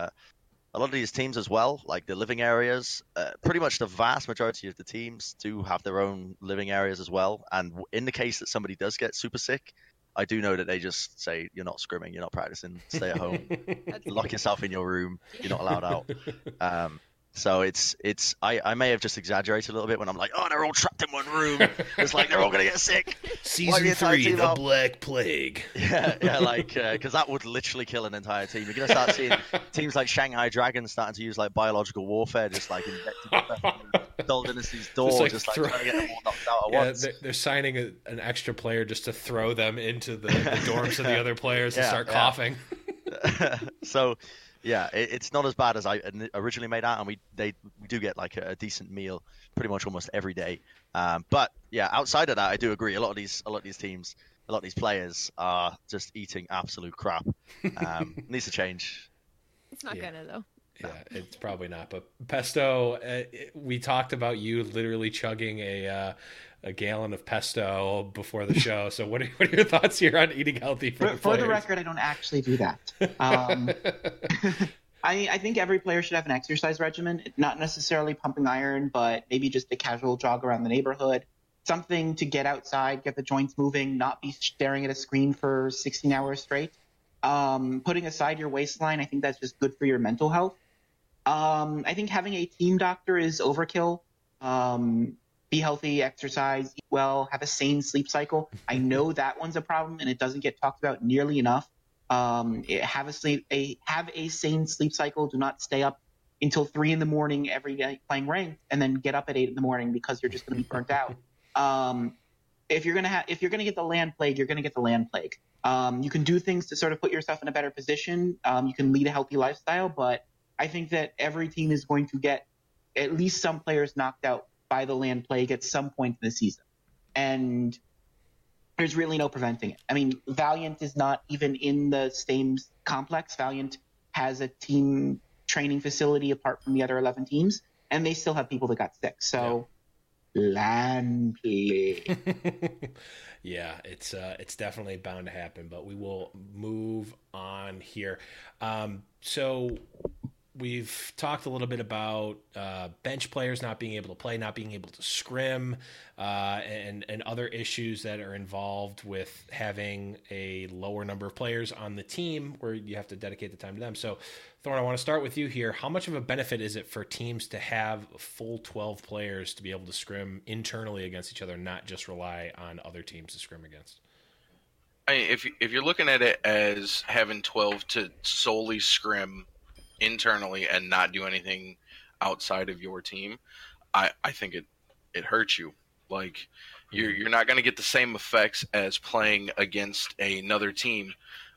these teams as well, like the living areas, pretty much the vast majority of the teams do have their own living areas as well. And in the case that somebody does get super sick, I do know that they just say, you're not scrimming, you're not practicing, stay at home, lock yourself in your room, you're not allowed out. So I may have just exaggerated a little bit when I'm like, oh, they're all trapped in one room. It's like they're all going to get sick. Season 3, the Black Plague. Yeah, like, because that would literally kill an entire team. You're going to start seeing teams like Shanghai Dragons starting to use like biological warfare, just like injecting Dull Dynasty's door, like, just like trying to get them all knocked out at once. They're signing an extra player just to throw them into the dorms of the other players and start coughing. So, yeah, it's not as bad as I originally made out, and we do get like a decent meal pretty much almost every day. But yeah, outside of that, I do agree. A lot of these teams, a lot of these players are just eating absolute crap. Needs to change. It's not gonna though. Yeah, it's probably not. But Pesto, we talked about you literally chugging a gallon of pesto before the show. So what are your thoughts here on eating healthy for the record? I don't actually do that. I think every player should have an exercise regimen, not necessarily pumping iron, but maybe just a casual jog around the neighborhood, something to get outside, get the joints moving, not be staring at a screen for 16 hours straight. Putting aside your waistline, I think that's just good for your mental health. I think having a team doctor is overkill. Be healthy, exercise, eat well, have a sane sleep cycle. I know that one's a problem, and it doesn't get talked about nearly enough. Have a sane sleep cycle. Do not stay up until 3 a.m. every day playing ranked, and then get up at 8 a.m. because you're just going to be burnt out. If you're gonna get the land plague, you're gonna get the land plague. You can do things to sort of put yourself in a better position. You can lead a healthy lifestyle, but I think that every team is going to get at least some players knocked out by the land plague at some point in the season. And there's really no preventing it. I mean, Valiant is not even in the same complex. Valiant has a team training facility apart from the other 11 teams, and they still have people that got sick. So Land play. Yeah, it's definitely bound to happen, but we will move on here. So we've talked a little bit about bench players not being able to play, not being able to scrim, and other issues that are involved with having a lower number of players on the team where you have to dedicate the time to them. So, Thorn, I want to start with you here. How much of a benefit is it for teams to have full 12 players to be able to scrim internally against each other, not just rely on other teams to scrim against? If you're looking at it as having 12 to solely scrim internally and not do anything outside of your team, I think it hurts you. Like you're not going to get the same effects as playing against another team.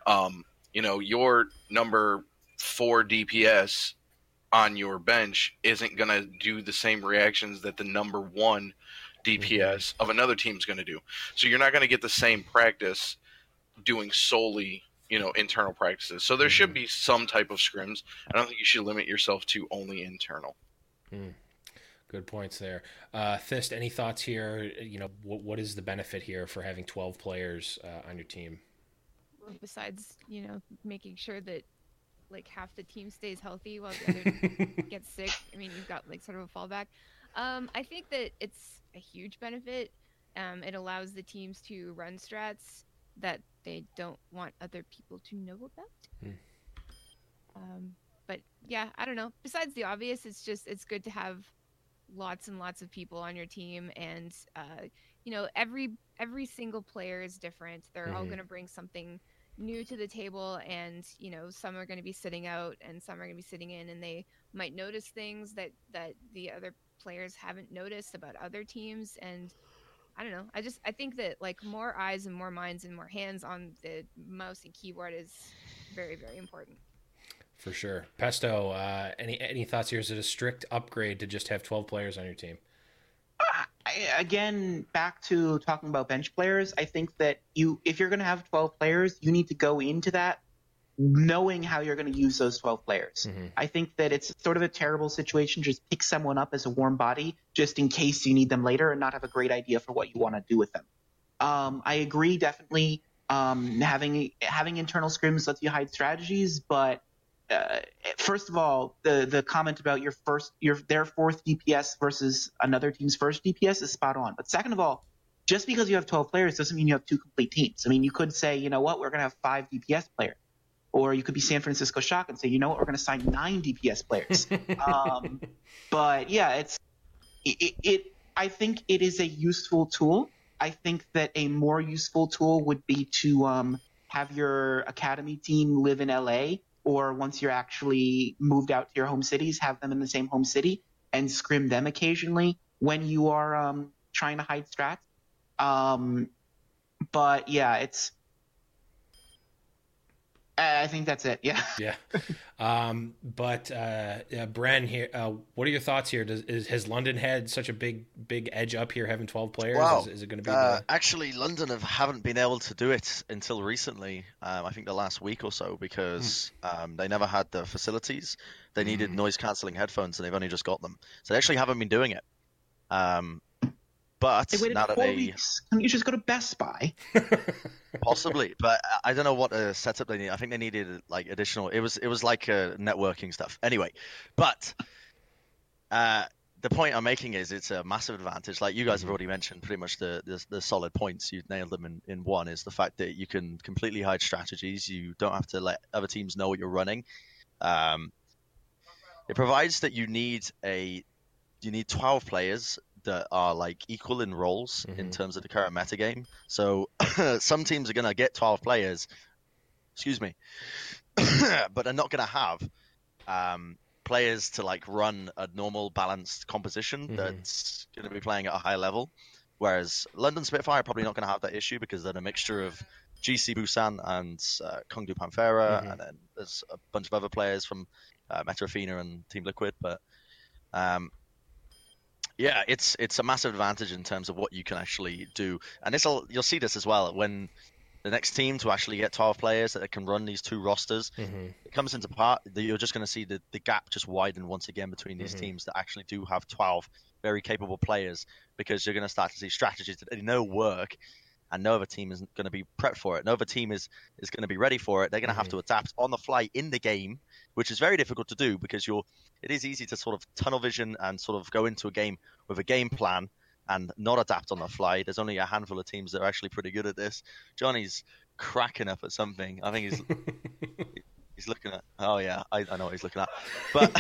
Your number 4 DPS on your bench isn't going to do the same reactions that the number 1 DPS of another team's going to do. So you're not going to get the same practice doing solely internal practices. So there should be some type of scrims. I don't think you should limit yourself to only internal. Good points there. Thist, any thoughts here? What is the benefit here for having 12 players on your team? Besides, making sure that like half the team stays healthy while the other gets sick. I mean, you've got like sort of a fallback. I think that it's a huge benefit. It allows the teams to run strats that they don't want other people to know about. But yeah, I don't know. Besides the obvious, it's good to have lots and lots of people on your team, and every single player is different. They're all going to bring something new to the table, and some are going to be sitting out and some are going to be sitting in, and they might notice things that the other players haven't noticed about other teams. And I don't know. I think that like more eyes and more minds and more hands on the mouse and keyboard is very, very important. For sure. Pesto, any thoughts here? Is it a strict upgrade to just have 12 players on your team? Again, back to talking about bench players, I think that if you're going to have 12 players, you need to go into that knowing how you're going to use those 12 players. I think that it's sort of a terrible situation. Just pick someone up as a warm body just in case you need them later and not have a great idea for what you want to do with them. I agree, definitely. Having internal scrims lets you hide strategies, but first of all, the comment about their 4th DPS versus another team's 1st DPS is spot on. But second of all, just because you have 12 players doesn't mean you have 2 complete teams. I mean, you could say, you know what, we're going to have 5 DPS players. Or you could be San Francisco Shock and say, you know what, we're going to sign 9 DPS players. But yeah, I think it is a useful tool. I think that a more useful tool would be to have your academy team live in LA, or once you're actually moved out to your home cities, have them in the same home city and scrim them occasionally when you are trying to hide strats. But yeah, I think that's it. Yeah. Yeah. But Bren here, what are your thoughts here? Has London had such a big edge up here having 12 players? Wow. Is it going to be actually, London haven't been able to do it until recently. I think the last week or so, because they never had the facilities. They needed noise cancelling headphones, and they've only just got them. So they actually haven't been doing it. But they waited now that 4 weeks. Can you just go to Best Buy? Possibly, but I don't know what setup they need. I think they needed like additional. It was like networking stuff. Anyway, but the point I'm making is it's a massive advantage. Like you guys have already mentioned, pretty much the solid points. You've nailed them in one. Is the fact that you can completely hide strategies. You don't have to let other teams know what you're running. It provides that you need 12 players that are like equal in roles in terms of the current metagame. So some teams are going to get 12 players, but they're not going to have players to like run a normal balanced composition that's going to be playing at a high level. Whereas London Spitfire are probably not going to have that issue because they're a mixture of GC Busan and Kongdu Panthera, and then there's a bunch of other players from Meta Athena and Team Liquid, but yeah, it's a massive advantage in terms of what you can actually do, and you'll see this as well when the next team to actually get 12 players that can run these two rosters, it comes into part that you're just going to see the gap just widen once again between these teams that actually do have 12 very capable players, because you're going to start to see strategies that they know work, and no other team isn't going to be prepped for it. No other team is going to be ready for it. They're going to have to adapt on the fly in the game, which is very difficult to do, because it is easy to sort of tunnel vision and sort of go into a game with a game plan and not adapt on the fly. There's only a handful of teams that are actually pretty good at this. Johnny's cracking up at something. I think he's looking at. Oh yeah, I know what he's looking at, but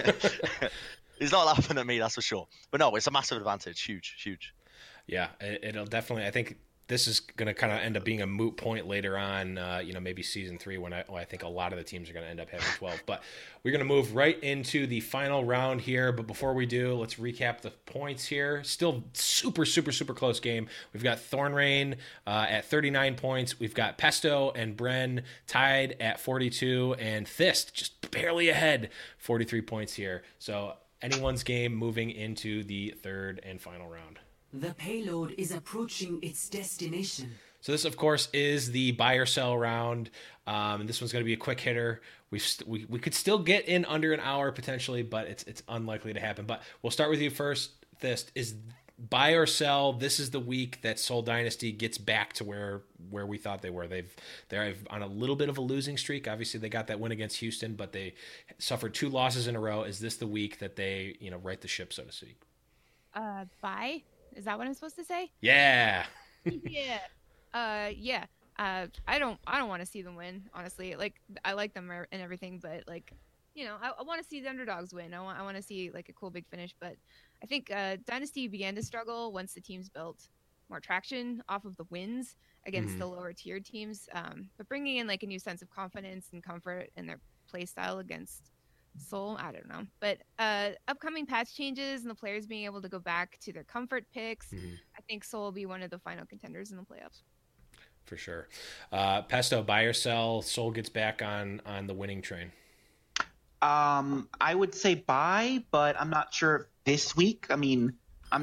he's not laughing at me, that's for sure. But no, it's a massive advantage, huge. Yeah, it'll definitely. I think this is going to kind of end up being a moot point later on, maybe season 3 when I think a lot of the teams are going to end up having 12. But we're going to move right into the final round here. But before we do, let's recap the points here. Still super close game. We've got Thornrain at 39 points. We've got Pesto and Bren tied at 42, and Thist just barely ahead, 43 points here. So anyone's game moving into the third and final round. The payload is approaching its destination. So this, of course, is the buy or sell round. And this one's going to be a quick hitter. We could still get in under an hour potentially, but it's unlikely to happen. But we'll start with you first, Thist. Is buy or sell? This is the week that Seoul Dynasty gets back to where we thought they were. They're on a little bit of a losing streak. Obviously, they got that win against Houston, but they suffered 2 losses in a row. Is this the week that they right the ship, so to speak? Buy? Is that what I'm supposed to say? Yeah. Yeah. Yeah. I don't want to see them win, honestly. Like, I like them and everything, but like, I want to see the underdogs win. I want to see like a cool big finish. But I think Dynasty began to struggle once the teams built more traction off of the wins against the lower tier teams. But bringing in like a new sense of confidence and comfort in their play style against Seoul, I don't know. But upcoming patch changes and the players being able to go back to their comfort picks, I think Seoul will be one of the final contenders in the playoffs. For sure. Pesto, buy or sell? Seoul gets back on the winning train. I would say buy, but I'm not sure this week. I mean,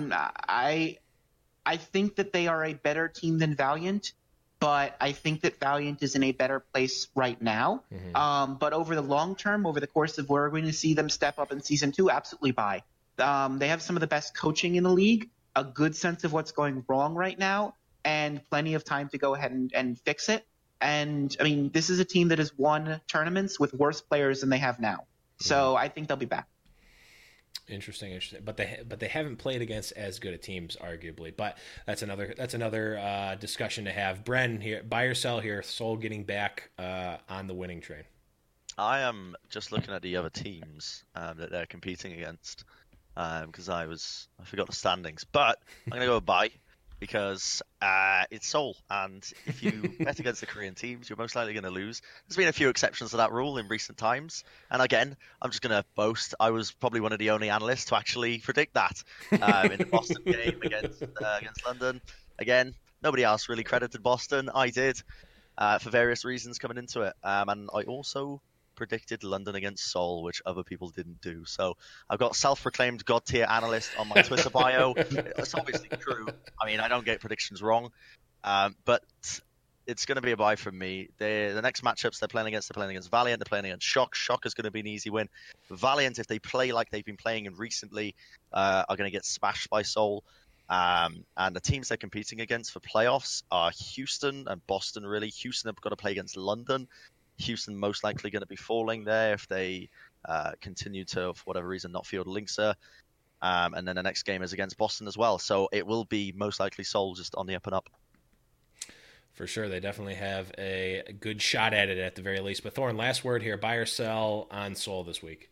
I think that they are a better team than Valiant, but I think that Valiant is in a better place right now. But over the long term, over the course of where we're going to see them step up in season 2, absolutely buy. They have some of the best coaching in the league, a good sense of what's going wrong right now, and plenty of time to go ahead and fix it. And I mean, this is a team that has won tournaments with worse players than they have now. So I think they'll be back. Interesting. But they haven't played against as good a teams, arguably. But that's another discussion to have. Bren, here, buy or sell here? Seoul getting back on the winning train. I am just looking at the other teams that they're competing against, because I forgot the standings. But I'm gonna go buy, because it's Seoul, and if you bet against the Korean teams, you're most likely going to lose. There's been a few exceptions to that rule in recent times, and again, I'm just going to boast, I was probably one of the only analysts to actually predict that in the Boston game against London. Again, nobody else really credited Boston. I did, for various reasons coming into it, and I also predicted London against Seoul, which other people didn't do. So I've got self-proclaimed god tier analyst on my Twitter bio. It's obviously true. I mean, I don't get predictions wrong, but it's going to be a buy from me. The next matchups they're playing against Valiant, they're playing against Shock. Shock is going to be an easy win. Valiant, if they play like they've been playing recently, are going to get smashed by Seoul. And the teams they're competing against for playoffs are Houston and Boston, really. Houston have got to play against London. Houston most likely going to be falling there if they continue to, for whatever reason, not field Linkser. And then the next game is against Boston as well. So it will be most likely Seoul just on the up and up. For sure. They definitely have a good shot at it at the very least. But Thorn, last word here. Buy or sell on Seoul this week?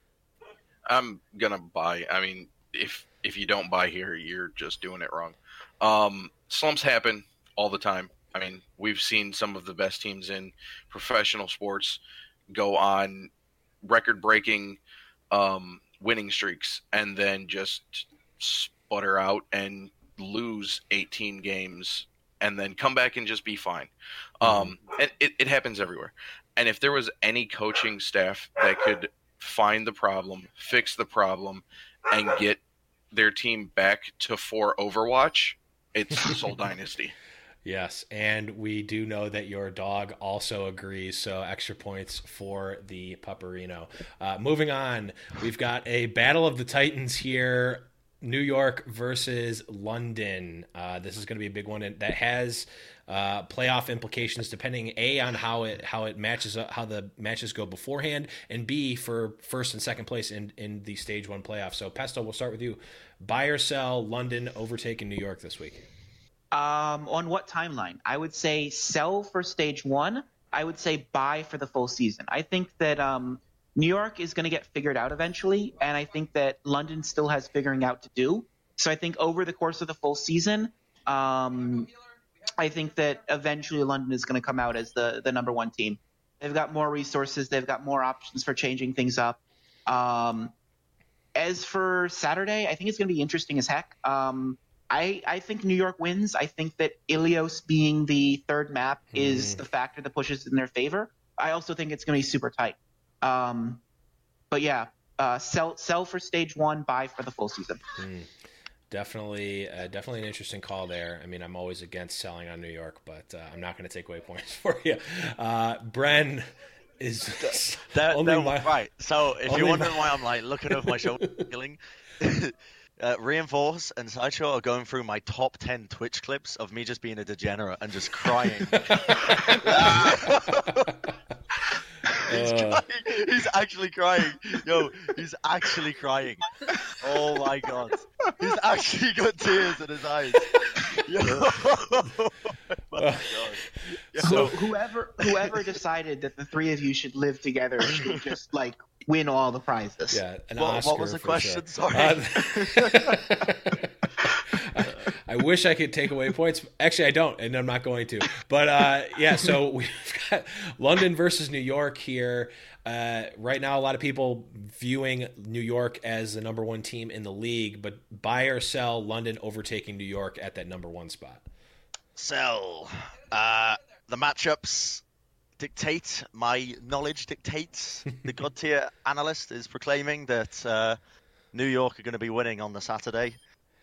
I'm going to buy. I mean, if you don't buy here, you're just doing it wrong. Slumps happen all the time. I mean, we've seen some of the best teams in professional sports go on record-breaking winning streaks and then just sputter out and lose 18 games and then come back and just be fine. And it happens everywhere. And if there was any coaching staff that could find the problem, fix the problem, and get their team back to 4 Overwatch, it's Seoul Dynasty. Yes, and we do know that your dog also agrees, so extra points for the Pupperino. Moving on, we've got a Battle of the Titans here, New York versus London. This is going to be a big one that has playoff implications depending on how it matches up, how the matches go beforehand, and B for first and second place in the stage 1 playoff. So Pesto, we'll start with you. Buy or sell London overtaking New York this week? On what timeline? I would say sell for stage 1. I would say buy for the full season. I think that New York is going to get figured out eventually, and I think that London still has figuring out to do. So I think over the course of the full season, I think that eventually London is going to come out as the number 1 team. They've got more resources. They've got more options for changing things up. As for Saturday, I think it's going to be interesting as heck. I think New York wins. I think that Ilios being the third map is the factor that pushes in their favor. I also think it's going to be super tight. But yeah, sell for stage 1, buy for the full season. Definitely an interesting call there. I mean, I'm always against selling on New York, but I'm not going to take away points for you. Bren is right. So if you're wondering why I'm like looking over my shoulder, feeling. Reinforce and Sideshow are going through my top 10 Twitch clips of me just being a degenerate and just crying. He's actually crying. Yo, he's actually crying. Oh my god. He's actually got tears in his eyes. Yo. Oh my god. So whoever decided that the three of you should live together should just like win all the prizes. Yeah, what was the question? Sure. Sorry. I wish I could take away points. Actually, I don't, and I'm not going to. But yeah, so we've got London versus New York here. Right now, a lot of people viewing New York as the number 1 team in the league, but buy or sell London overtaking New York at that number 1 spot? Sell. The matchups dictate. My knowledge dictates. The God tier analyst is proclaiming that New York are going to be winning on the Saturday.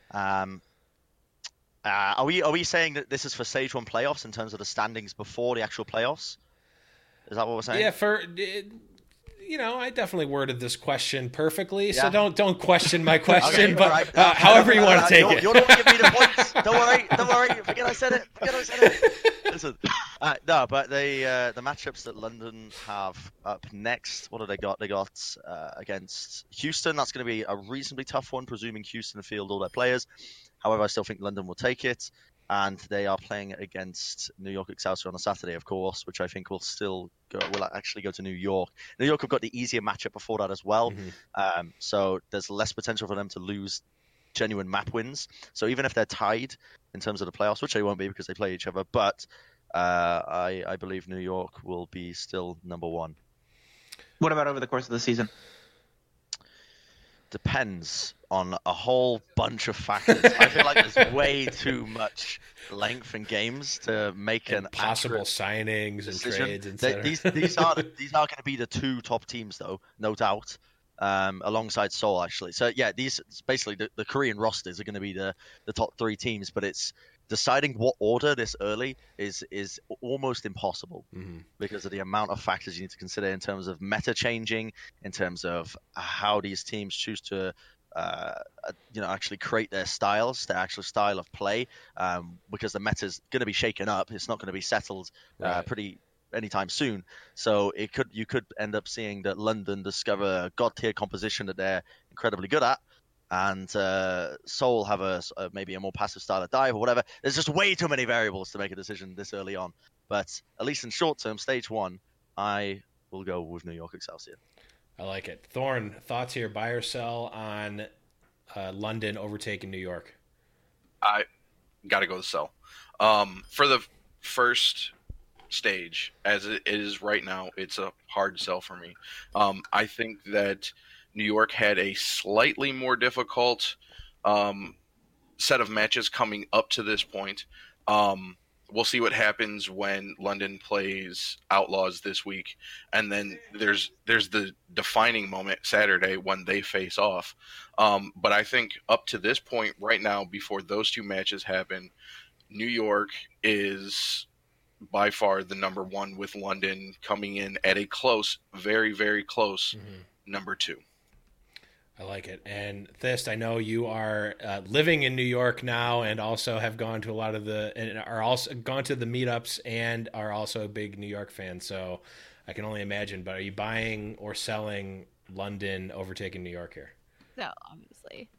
Are we saying that this is for stage 1 playoffs in terms of the standings before the actual playoffs? Is that what we're saying? Yeah, I definitely worded this question perfectly, so don't question my question, Okay, but right. however you want to take it. You're the one giving me the points. Don't worry. Forget I said it. Listen, no, but the matchups that London have up next, what do they got? They got against Houston. That's going to be a reasonably tough one, presuming Houston field all their players. However, I still think London will take it. And they are playing against New York Excelsior on a Saturday, of course, which I think will actually go to New York. New York have got the easier matchup before that as well. So there's less potential for them to lose genuine map wins. So even if they're tied in terms of the playoffs, which they won't be because they play each other, but I believe New York will be still number 1. What about over the course of the season? Depends on a whole bunch of factors. I feel like there's way too much length in games to make an possible signings and decision. trades, etc. These are going to be the 2 top teams, though, no doubt, alongside Seoul actually. So yeah, these basically the Korean rosters are going to be the top 3 teams, but it's deciding what order this early is almost impossible because of the amount of factors you need to consider in terms of meta changing, in terms of how these teams choose to actually create their styles, their actual style of play, because the meta's going to be shaken up. It's not going to be settled pretty anytime soon. So you could end up seeing that London discover a god tier composition that they're incredibly good at, and Seoul have maybe a more passive style of dive or whatever. There's just way too many variables to make a decision this early on. But at least in short term, stage 1, I will go with New York Excelsior. I like it. Thorn, thoughts here, buy or sell on London overtaking New York? I got to go to sell. For the first stage, as it is right now, it's a hard sell for me. I think that New York had a slightly more difficult set of matches coming up to this point. We'll see what happens when London plays Outlaws this week, and then there's the defining moment Saturday when they face off. But I think up to this point right now, before those 2 matches happen, New York is by far the number one, with London coming in at a close, very, very close number 2. I like it. And Thist, I know you are living in New York now, and also have gone to a lot of and are also gone to the meetups, and are also a big New York fan. So I can only imagine. But are you buying or selling London overtaking New York here? So obviously,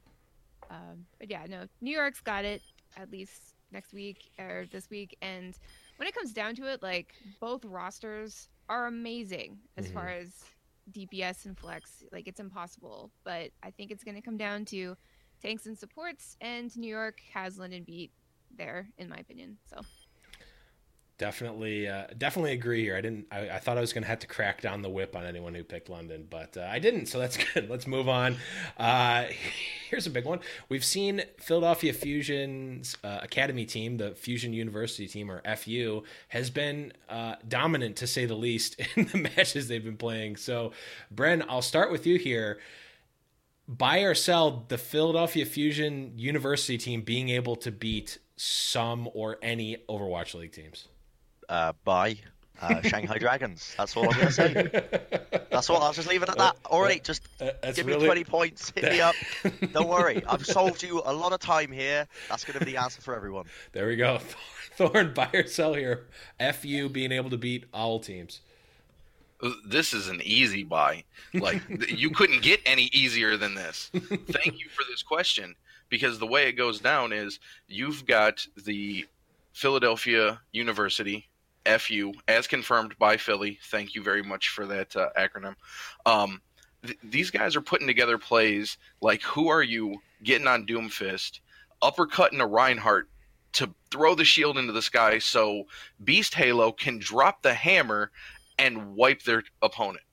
but yeah, no, New York's got it at least next week or this week. And when it comes down to it, like, both rosters are amazing as far as DPS and flex. Like, it's impossible, but I think it's going to come down to tanks and supports, and New York has London beat there, in my opinion. So definitely agree here. I thought I was going to have to crack down the whip on anyone who picked London, but I didn't, so that's good. Let's move on. Here's a big one. We've seen Philadelphia Fusion's academy team, the Fusion University team, or FU, has been dominant, to say the least, in the matches they've been playing. So, Bren, I'll start with you here. Buy or sell the Philadelphia Fusion University team being able to beat some or any Overwatch League teams? Buy Shanghai Dragons. That's all I'm going to say. That's all. I'll just leave it at that. All right, just give me 20 points. Hit me up. Don't worry. I've solved you a lot of time here. That's going to be the answer for everyone. There we go. Thorn, buy or sell here. FU being able to beat all teams. This is an easy buy. Like, you couldn't get any easier than this. Thank you for this question, because the way it goes down is you've got the Philadelphia University, FU, as confirmed by Philly. Thank you very much for that acronym. These guys are putting together plays like, who are you, getting on Doomfist, uppercutting a Reinhardt to throw the shield into the sky so Beast Halo can drop the hammer and wipe their opponent.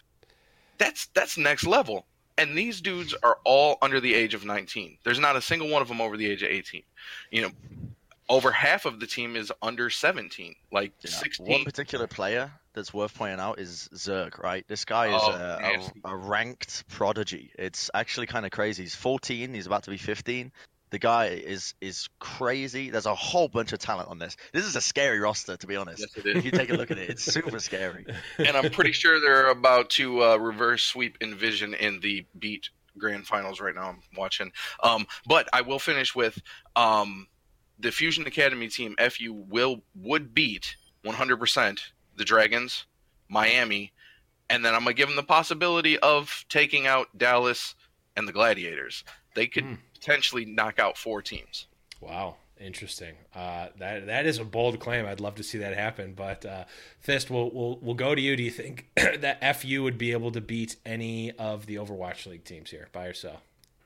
That's next level. And these dudes are all under the age of 19. There's not a single one of them over the age of 18. You know, over half of the team is under 17, like 16. One particular player that's worth pointing out is Zerg, right? This guy is a ranked prodigy. It's actually kind of crazy. He's 14. He's about to be 15. The guy is crazy. There's a whole bunch of talent on this. This is a scary roster, to be honest. Yes, it is. If you take a look at it, it's super scary. And I'm pretty sure they're about to reverse sweep Envision in the Beat Grand Finals right now. I'm watching. But I will finish with the Fusion Academy team, FU, would beat 100% the Dragons, Miami, and then I'm going to give them the possibility of taking out Dallas and the Gladiators. They could potentially knock out 4 teams. Wow, interesting. That is a bold claim. I'd love to see that happen. But Thist, we'll go to you. Do you think that FU would be able to beat any of the Overwatch League teams here, buy or sell?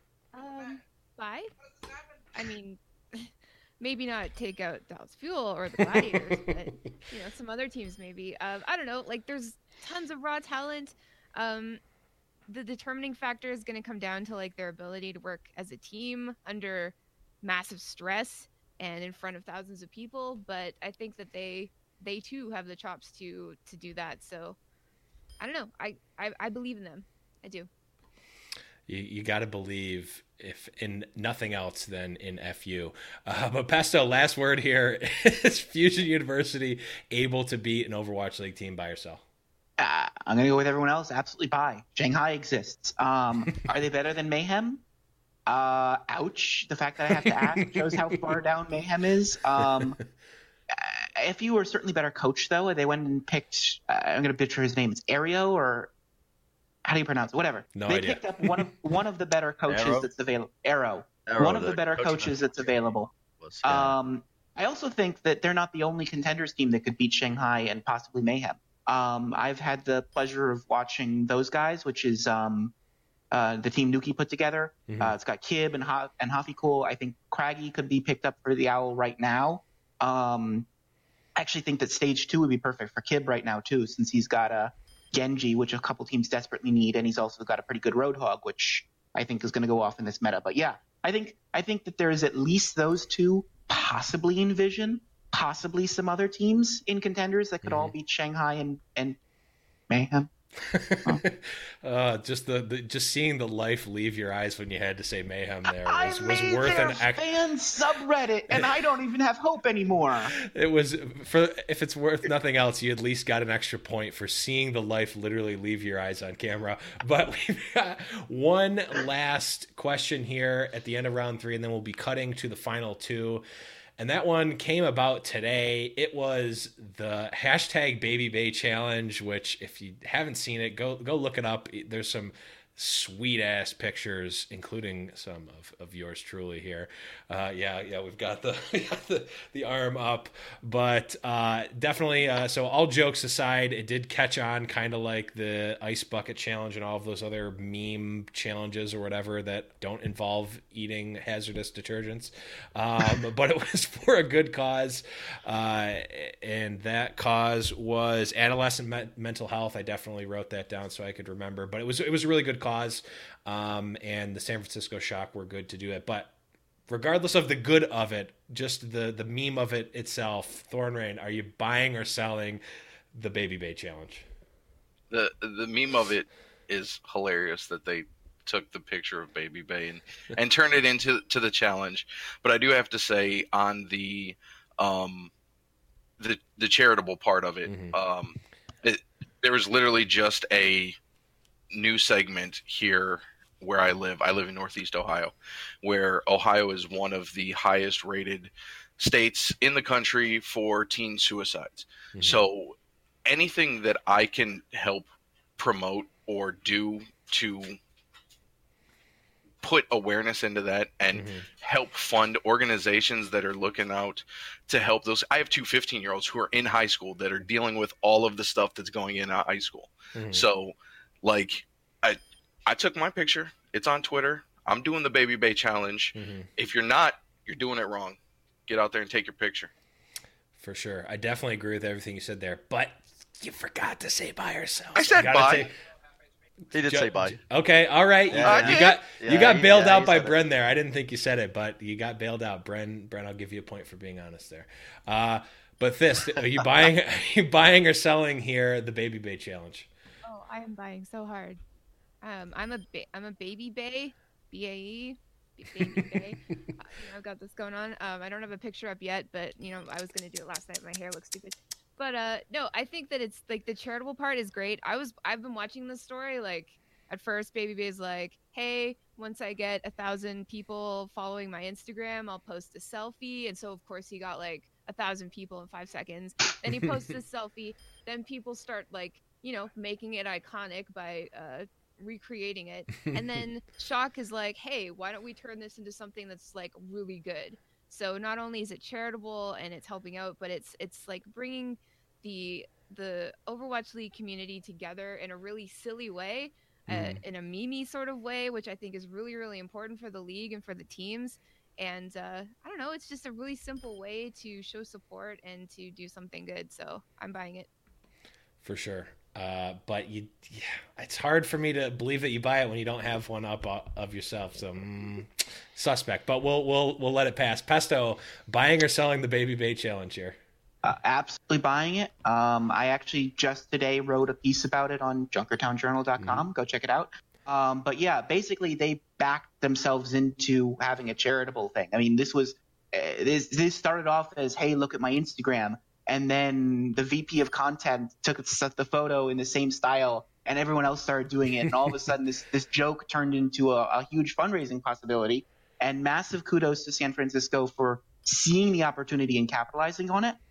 Buy. I mean, maybe not take out Dallas Fuel or the Gladiators, but some other teams maybe. I don't know. Like, there's tons of raw talent. The determining factor is going to come down to, like, their ability to work as a team under massive stress and in front of thousands of people. But I think that they too have the chops to do that. So I don't know. I believe in them. I do. You got to believe, if in nothing else, than in FU. But Pesto, last word here. Is Fusion University able to beat an Overwatch League team, buy or sell? I'm going to go with everyone else. Absolutely buy. Shanghai exists. Are they better than Mayhem? Ouch. The fact that I have to ask shows how far down Mayhem is. FU are certainly better coached, though. They went and picked, I'm going to butcher his name. It's Ario, or how do you pronounce it? Whatever. No they idea. Picked up one of the better coaches Arrow? that's available. Arrow. Arrow, One of the the better coach coaches that's available. Yeah. I also think that they're not the only contenders team that could beat Shanghai and possibly Mayhem. I've had the pleasure of watching those guys, which is the team Nuki put together. It's got Kib and Hafikul. I think Craggy could be picked up for the Owl right now. I actually think that stage 2 would be perfect for Kib right now, too, since he's got a Genji, which a couple teams desperately need, and he's also got a pretty good Roadhog, which I think is going to go off in this meta. But yeah, I think that there is at least those two, possibly Envision, possibly some other teams in contenders that could all beat Shanghai and Mayhem. Just seeing the life leave your eyes when you had to say Mayhem there was made worth their an fan subreddit, and I don't even have hope anymore. It was if it's worth nothing else, you at least got an extra point for seeing the life literally leave your eyes on camera. But we've got one last question here at the end of round 3, and then we'll be cutting to the final 2. And that one came about today. It was the hashtag Baby Bay Challenge, which if you haven't seen it, go look it up. There's some sweet ass pictures, including some of yours truly here. We've got the arm up, but definitely. So all jokes aside, it did catch on, kind of like the ice bucket challenge and all of those other meme challenges or whatever that don't involve eating hazardous detergents. But it was for a good cause, and that cause was adolescent mental health. I definitely wrote that down so I could remember, but it was a really good cause, and the San Francisco Shock were good to do it. But regardless of the good of it, just the meme of it itself, Thornrain, are you buying or selling the Baby Bay Challenge? The meme of it is hilarious that they took the picture of Baby Bay and turned it into the challenge. But I do have to say, on the charitable part of it, there was literally just a new segment here where I live. I live in Northeast Ohio, where Ohio is one of the highest rated states in the country for teen suicides. So anything that I can help promote or do to put awareness into that and help fund organizations that are looking out to help those. I have 2 15-year-olds who are in high school that are dealing with all of the stuff that's going in high school. So like, I took my picture. It's on Twitter. I'm doing the Baby Bay Challenge. If you're not, you're doing it wrong. Get out there and take your picture. For sure. I definitely agree with everything you said there, but you forgot to say bye yourself. I said bye. He did say bye. Okay, all right. You got bailed out by Bren there. I didn't think you said it, but you got bailed out. Bren, I'll give you a point for being honest there. But this, are you buying or selling here the Baby Bay Challenge? Oh, I am buying so hard. I'm a Baby Bay, BAE, Baby Bay. I've got this going on. I don't have a picture up yet, but I was gonna do it last night. My hair looks stupid. But no, I think that it's like the charitable part is great. I've been watching this story. Like at first, Baby Bay's like, hey, once I get 1,000 people following my Instagram, I'll post a selfie. And so of course he got like 1,000 people in 5 seconds. Then he posts a selfie. Then people start like making it iconic by recreating it. And then Shock is like, hey, why don't we turn this into something that's like really good? So not only is it charitable and it's helping out, but it's like bringing the Overwatch League community together in a really silly way, in a meme sort of way, which I think is really, really important for the league and for the teams. And I don't know, it's just a really simple way to show support and to do something good. So I'm buying it. For sure. But it's hard for me to believe that you buy it when you don't have one up of yourself. So suspect, but we'll let it pass. Pesto, buying or selling the Baby Bay Challenge here? Absolutely buying it. I actually just today wrote a piece about it on junkertownjournal.com. Go check it out. But yeah, basically they backed themselves into having a charitable thing. I mean, this started off as, hey, look at my Instagram. And then the VP of content took the photo in the same style, and everyone else started doing it. And all of a sudden, this joke turned into a huge fundraising possibility. And massive kudos to San Francisco for seeing the opportunity and capitalizing on it.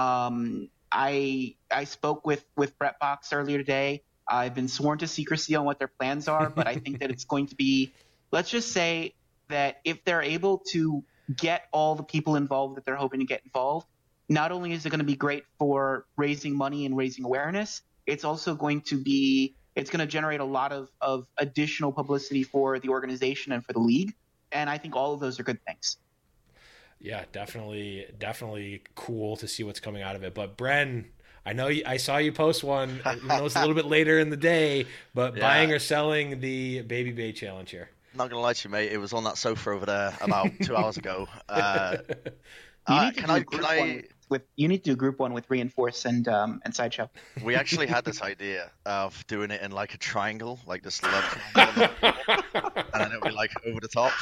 I spoke with Brett Box earlier today. I've been sworn to secrecy on what their plans are, but I think that it's going to be – let's just say that if they're able to get all the people involved that they're hoping to get involved, not only is it going to be great for raising money and raising awareness, it's also going to generate a lot of additional publicity for the organization and for the league. And I think all of those are good things. Yeah, definitely cool to see what's coming out of it. But Bren, I know I saw you post one. I know it's a little bit later in the day, but buying or selling the Baby Bay Challenge here? Not going to lie to you, mate. It was on that sofa over there about 2 hours ago. you need to do group 1 with Reinforce and Sideshow. We actually had this idea of doing it in like a triangle, like this love triangle, and then it would be like over the top.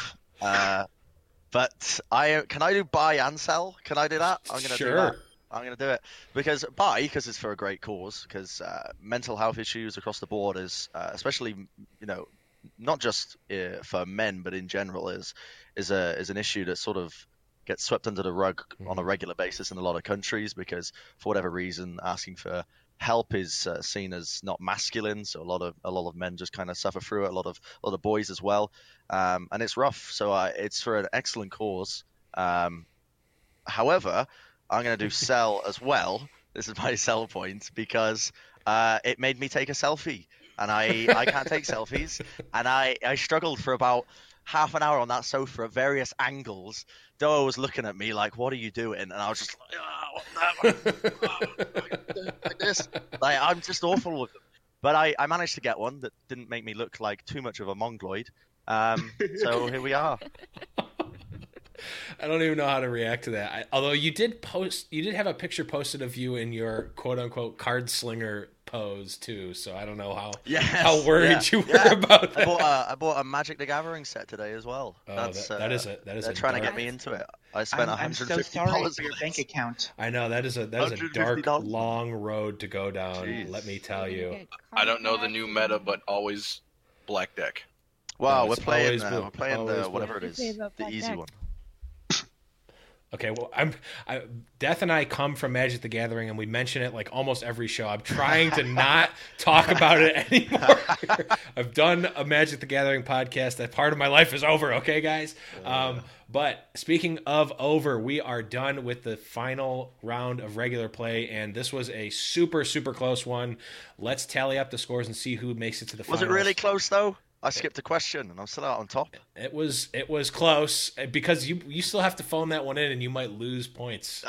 But can I do buy and sell? Can I do that? I'm gonna do that. I'm going to do it because it's for a great cause, because mental health issues across the board is, especially, not just for men, but in general is an issue that sort of gets swept under the rug on a regular basis in a lot of countries, because for whatever reason, asking for help is seen as not masculine. So a lot of men just kind of suffer through it. A lot of boys as well. And it's rough. So it's for an excellent cause. However, I'm going to do sell as well. This is my sell point, because it made me take a selfie, and I can't take selfies. And I struggled for about half an hour on that sofa at various angles. Doa was looking at me like, "What are you doing?" And I was just like this. Like, I'm just awful with them. But I managed to get one that didn't make me look like too much of a mongoloid. So here we are. I don't even know how to react to that. Although you did have a picture posted of you in your quote unquote card slinger pose too. So I don't know how worried you were about that. I bought a Magic the Gathering set today as well. That is they're trying to get me into it. I spent I'm so sorry for your bank account. I know that is a dark, long road to go down. Jeez. Let me tell you. I don't know the new meta, but always black deck. Wow, we're playing the whatever it is, the easy one. Okay, well, Death and I come from Magic the Gathering, and we mention it like almost every show. I'm trying to not talk about it anymore. I've done a Magic the Gathering podcast. That part of my life is over, okay, guys? But speaking of over, we are done with the final round of regular play, and this was a super, super close one. Let's tally up the scores and see who makes it to the finals. Was it really close, though? I skipped a question, and I'm still out on top. It was close, because you still have to phone that one in, and you might lose points.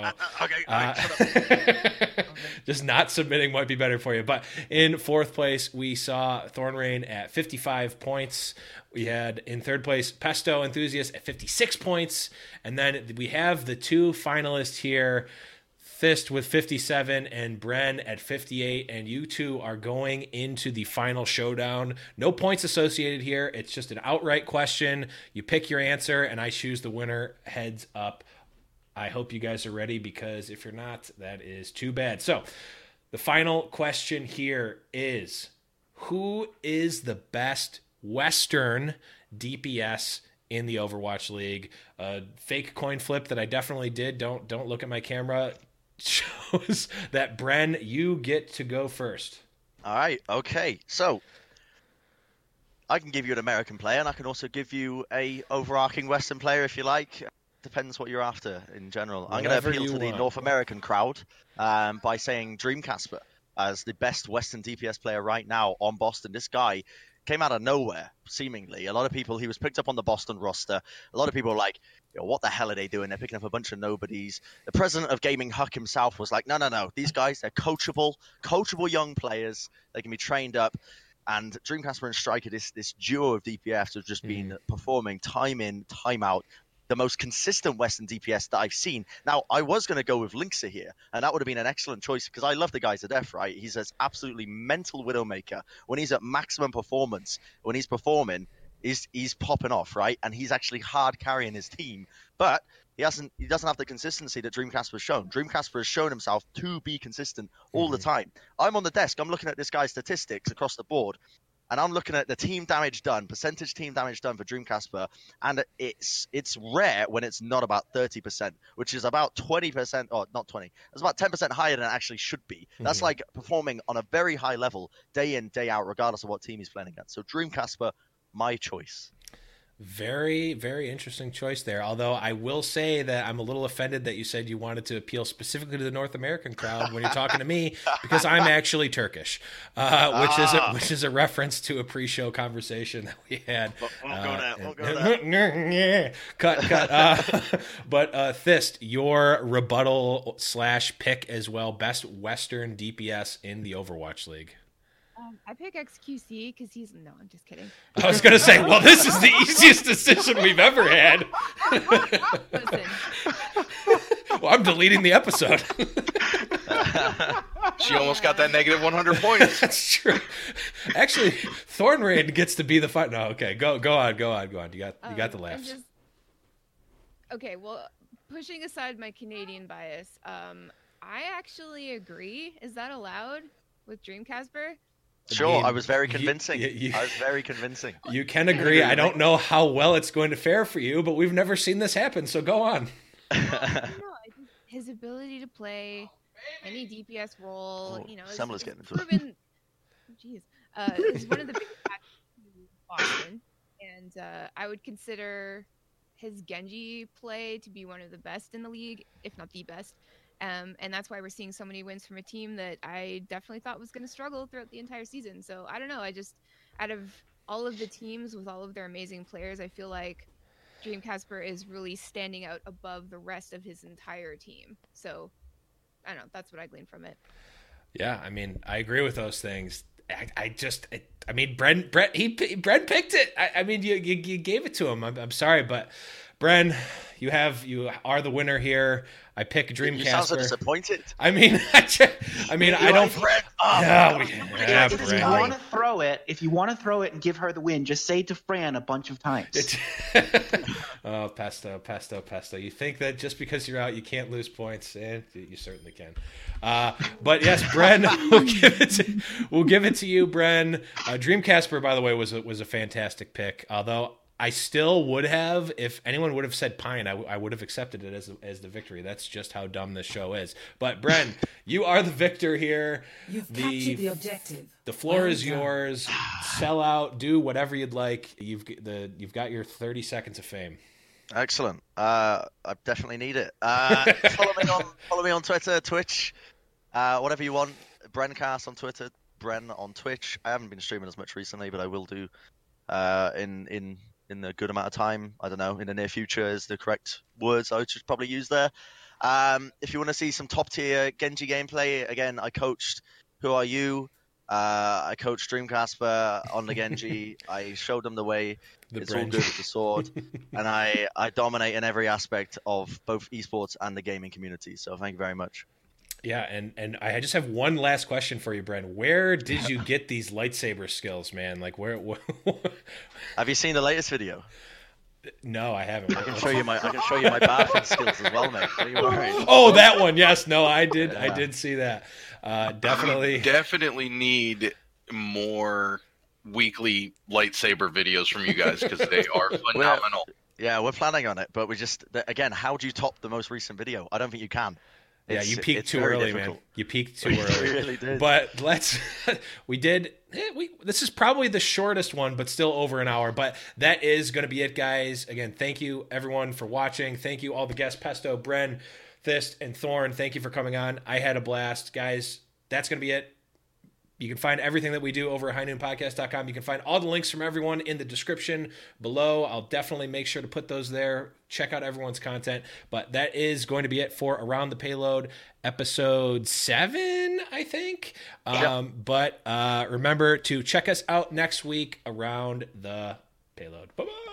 Okay. Just not submitting might be better for you. But in fourth place, we saw Thornrain at 55 points. We had in third place Pesto Enthusiast at 56 points, and then we have the two finalists here. Fist with 57 and Bren at 58, and you two are going into the final showdown. No points associated here. It's just an outright question. You pick your answer, and I choose the winner. Heads up. I hope you guys are ready, because if you're not, that is too bad. So the final question here is, who is the best Western DPS in the Overwatch League? A fake coin flip that I definitely did. Don't look at my camera. Shows that Bren, you get to go first. All right, okay. So I can give you an American player, and I can also give you a overarching Western player if you like. Depends what you're after in general. I'm going to appeal to the North American crowd by saying Dreamcasper as the best Western DPS player right now on Boston. This guy came out of nowhere, seemingly. A lot of people, he was picked up on the Boston roster. A lot of people were like, what the hell are they doing? They're picking up a bunch of nobodies. The president of Gaming Huck himself was like, no. These guys, they're coachable young players. They can be trained up. And Dreamcasper and Striker, this duo of DPS have just been performing time in, time out. The most consistent Western DPS that I've seen. Now, I was going to go with Linksa here, and that would have been an excellent choice, because I love the guy to death, right? He's an absolutely mental Widowmaker. When he's at maximum performance, when he's performing, he's popping off, right? And he's actually hard carrying his team. But he doesn't have the consistency that Dreamcasper has shown. Dreamcasper has shown himself to be consistent all the time. I'm on the desk. I'm looking at this guy's statistics across the board, and I'm looking at the team damage done, percentage team damage done for Dreamcasper, and it's rare when it's not about 30%, which is about 20%, or not 20, it's about 10% higher than it actually should be. That's like performing on a very high level, day in, day out, regardless of what team he's playing against. So Dreamcasper, my choice. Very, very interesting choice there. Although I will say that I'm a little offended that you said you wanted to appeal specifically to the North American crowd when you're talking to me, because I'm actually Turkish, which is a reference to a pre-show conversation that we had. Won't go there. Cut. But Thist, your rebuttal / pick as well, best Western DPS in the Overwatch League. I pick XQC because no, I'm just kidding. I was going to say, well, this is the easiest decision we've ever had. Listen, Well, I'm deleting the episode. She almost got that negative 100 points. That's true. Actually, Thornrain gets to be the fight. No, okay, go on. You got the laughs. Okay, well, pushing aside my Canadian bias, I actually agree. Is that allowed with Dreamcasper? Sure, mean, I was very convincing. I was very convincing. You can agree. I don't know how well it's going to fare for you, but we've never seen this happen, so go on. I don't know. I think his ability to play any DPS role, Semler's getting into proven. Jeez, is one of the biggest factors in Boston, and I would consider his Genji play to be one of the best in the league, if not the best. And that's why we're seeing so many wins from a team that I definitely thought was going to struggle throughout the entire season. So I don't know. I just, out of all of the teams with all of their amazing players, I feel like Dreamcasper is really standing out above the rest of his entire team. So I don't know. That's what I gleaned from it. Yeah, I mean, I agree with those things. I mean, Bren picked it. I mean, you gave it to him. I'm sorry, but Bren, you are the winner here. I pick Dreamcasper. You sound so disappointed. I mean, I don't. If you want to throw it and give her the win, just say to Fran a bunch of times. Oh, pesto. You think that just because you're out, you can't lose points, and you certainly can. But yes, Bren, we'll give it to you, Bren. Dreamcasper, by the way, was a fantastic pick. Although I still would have, if anyone would have said Pine, I would have accepted it as the victory. That's just how dumb this show is. But Bren, you are the victor here. You've captured the objective. The floor is yours. Sell out. Do whatever you'd like. You've got your 30 seconds of fame. Excellent. I definitely need it. Follow me on Twitter, Twitch, whatever you want. Brencast on Twitter, Bren on Twitch. I haven't been streaming as much recently, but I will do in a good amount of time. I don't know, in the near future is the correct words I should probably use there. If you want to see some top tier Genji gameplay, again, I coached Who Are You? I coached Dreamcasper on the Genji. I showed them the way. It's all good with the sword. And I dominate in every aspect of both esports and the gaming community. So thank you very much. Yeah, and I just have one last question for you, Bren. Where did you get these lightsaber skills, man? Like, where? Have you seen the latest video? No, I haven't. I can show you my bathing skills as well, mate. What are you worried? Oh, that one. Yes. No, I did. Yeah. I did see that. Definitely. We definitely need more weekly lightsaber videos from you guys because they are phenomenal. We're planning on it, but again, how do you top the most recent video? I don't think you can. Yeah, you peaked too early, man. You peaked too early. You really did. But this is probably the shortest one, but still over an hour. But that is going to be it, guys. Again, thank you, everyone, for watching. Thank you, all the guests, Pesto, Bren, Fist, and Thorn. Thank you for coming on. I had a blast. Guys, that's going to be it. You can find everything that we do over at highnoonpodcast.com. You can find all the links from everyone in the description below. I'll definitely make sure to put those there. Check out everyone's content. But that is going to be it for Around the Payload, episode 7, I think. But remember to check us out next week around the payload. Bye-bye.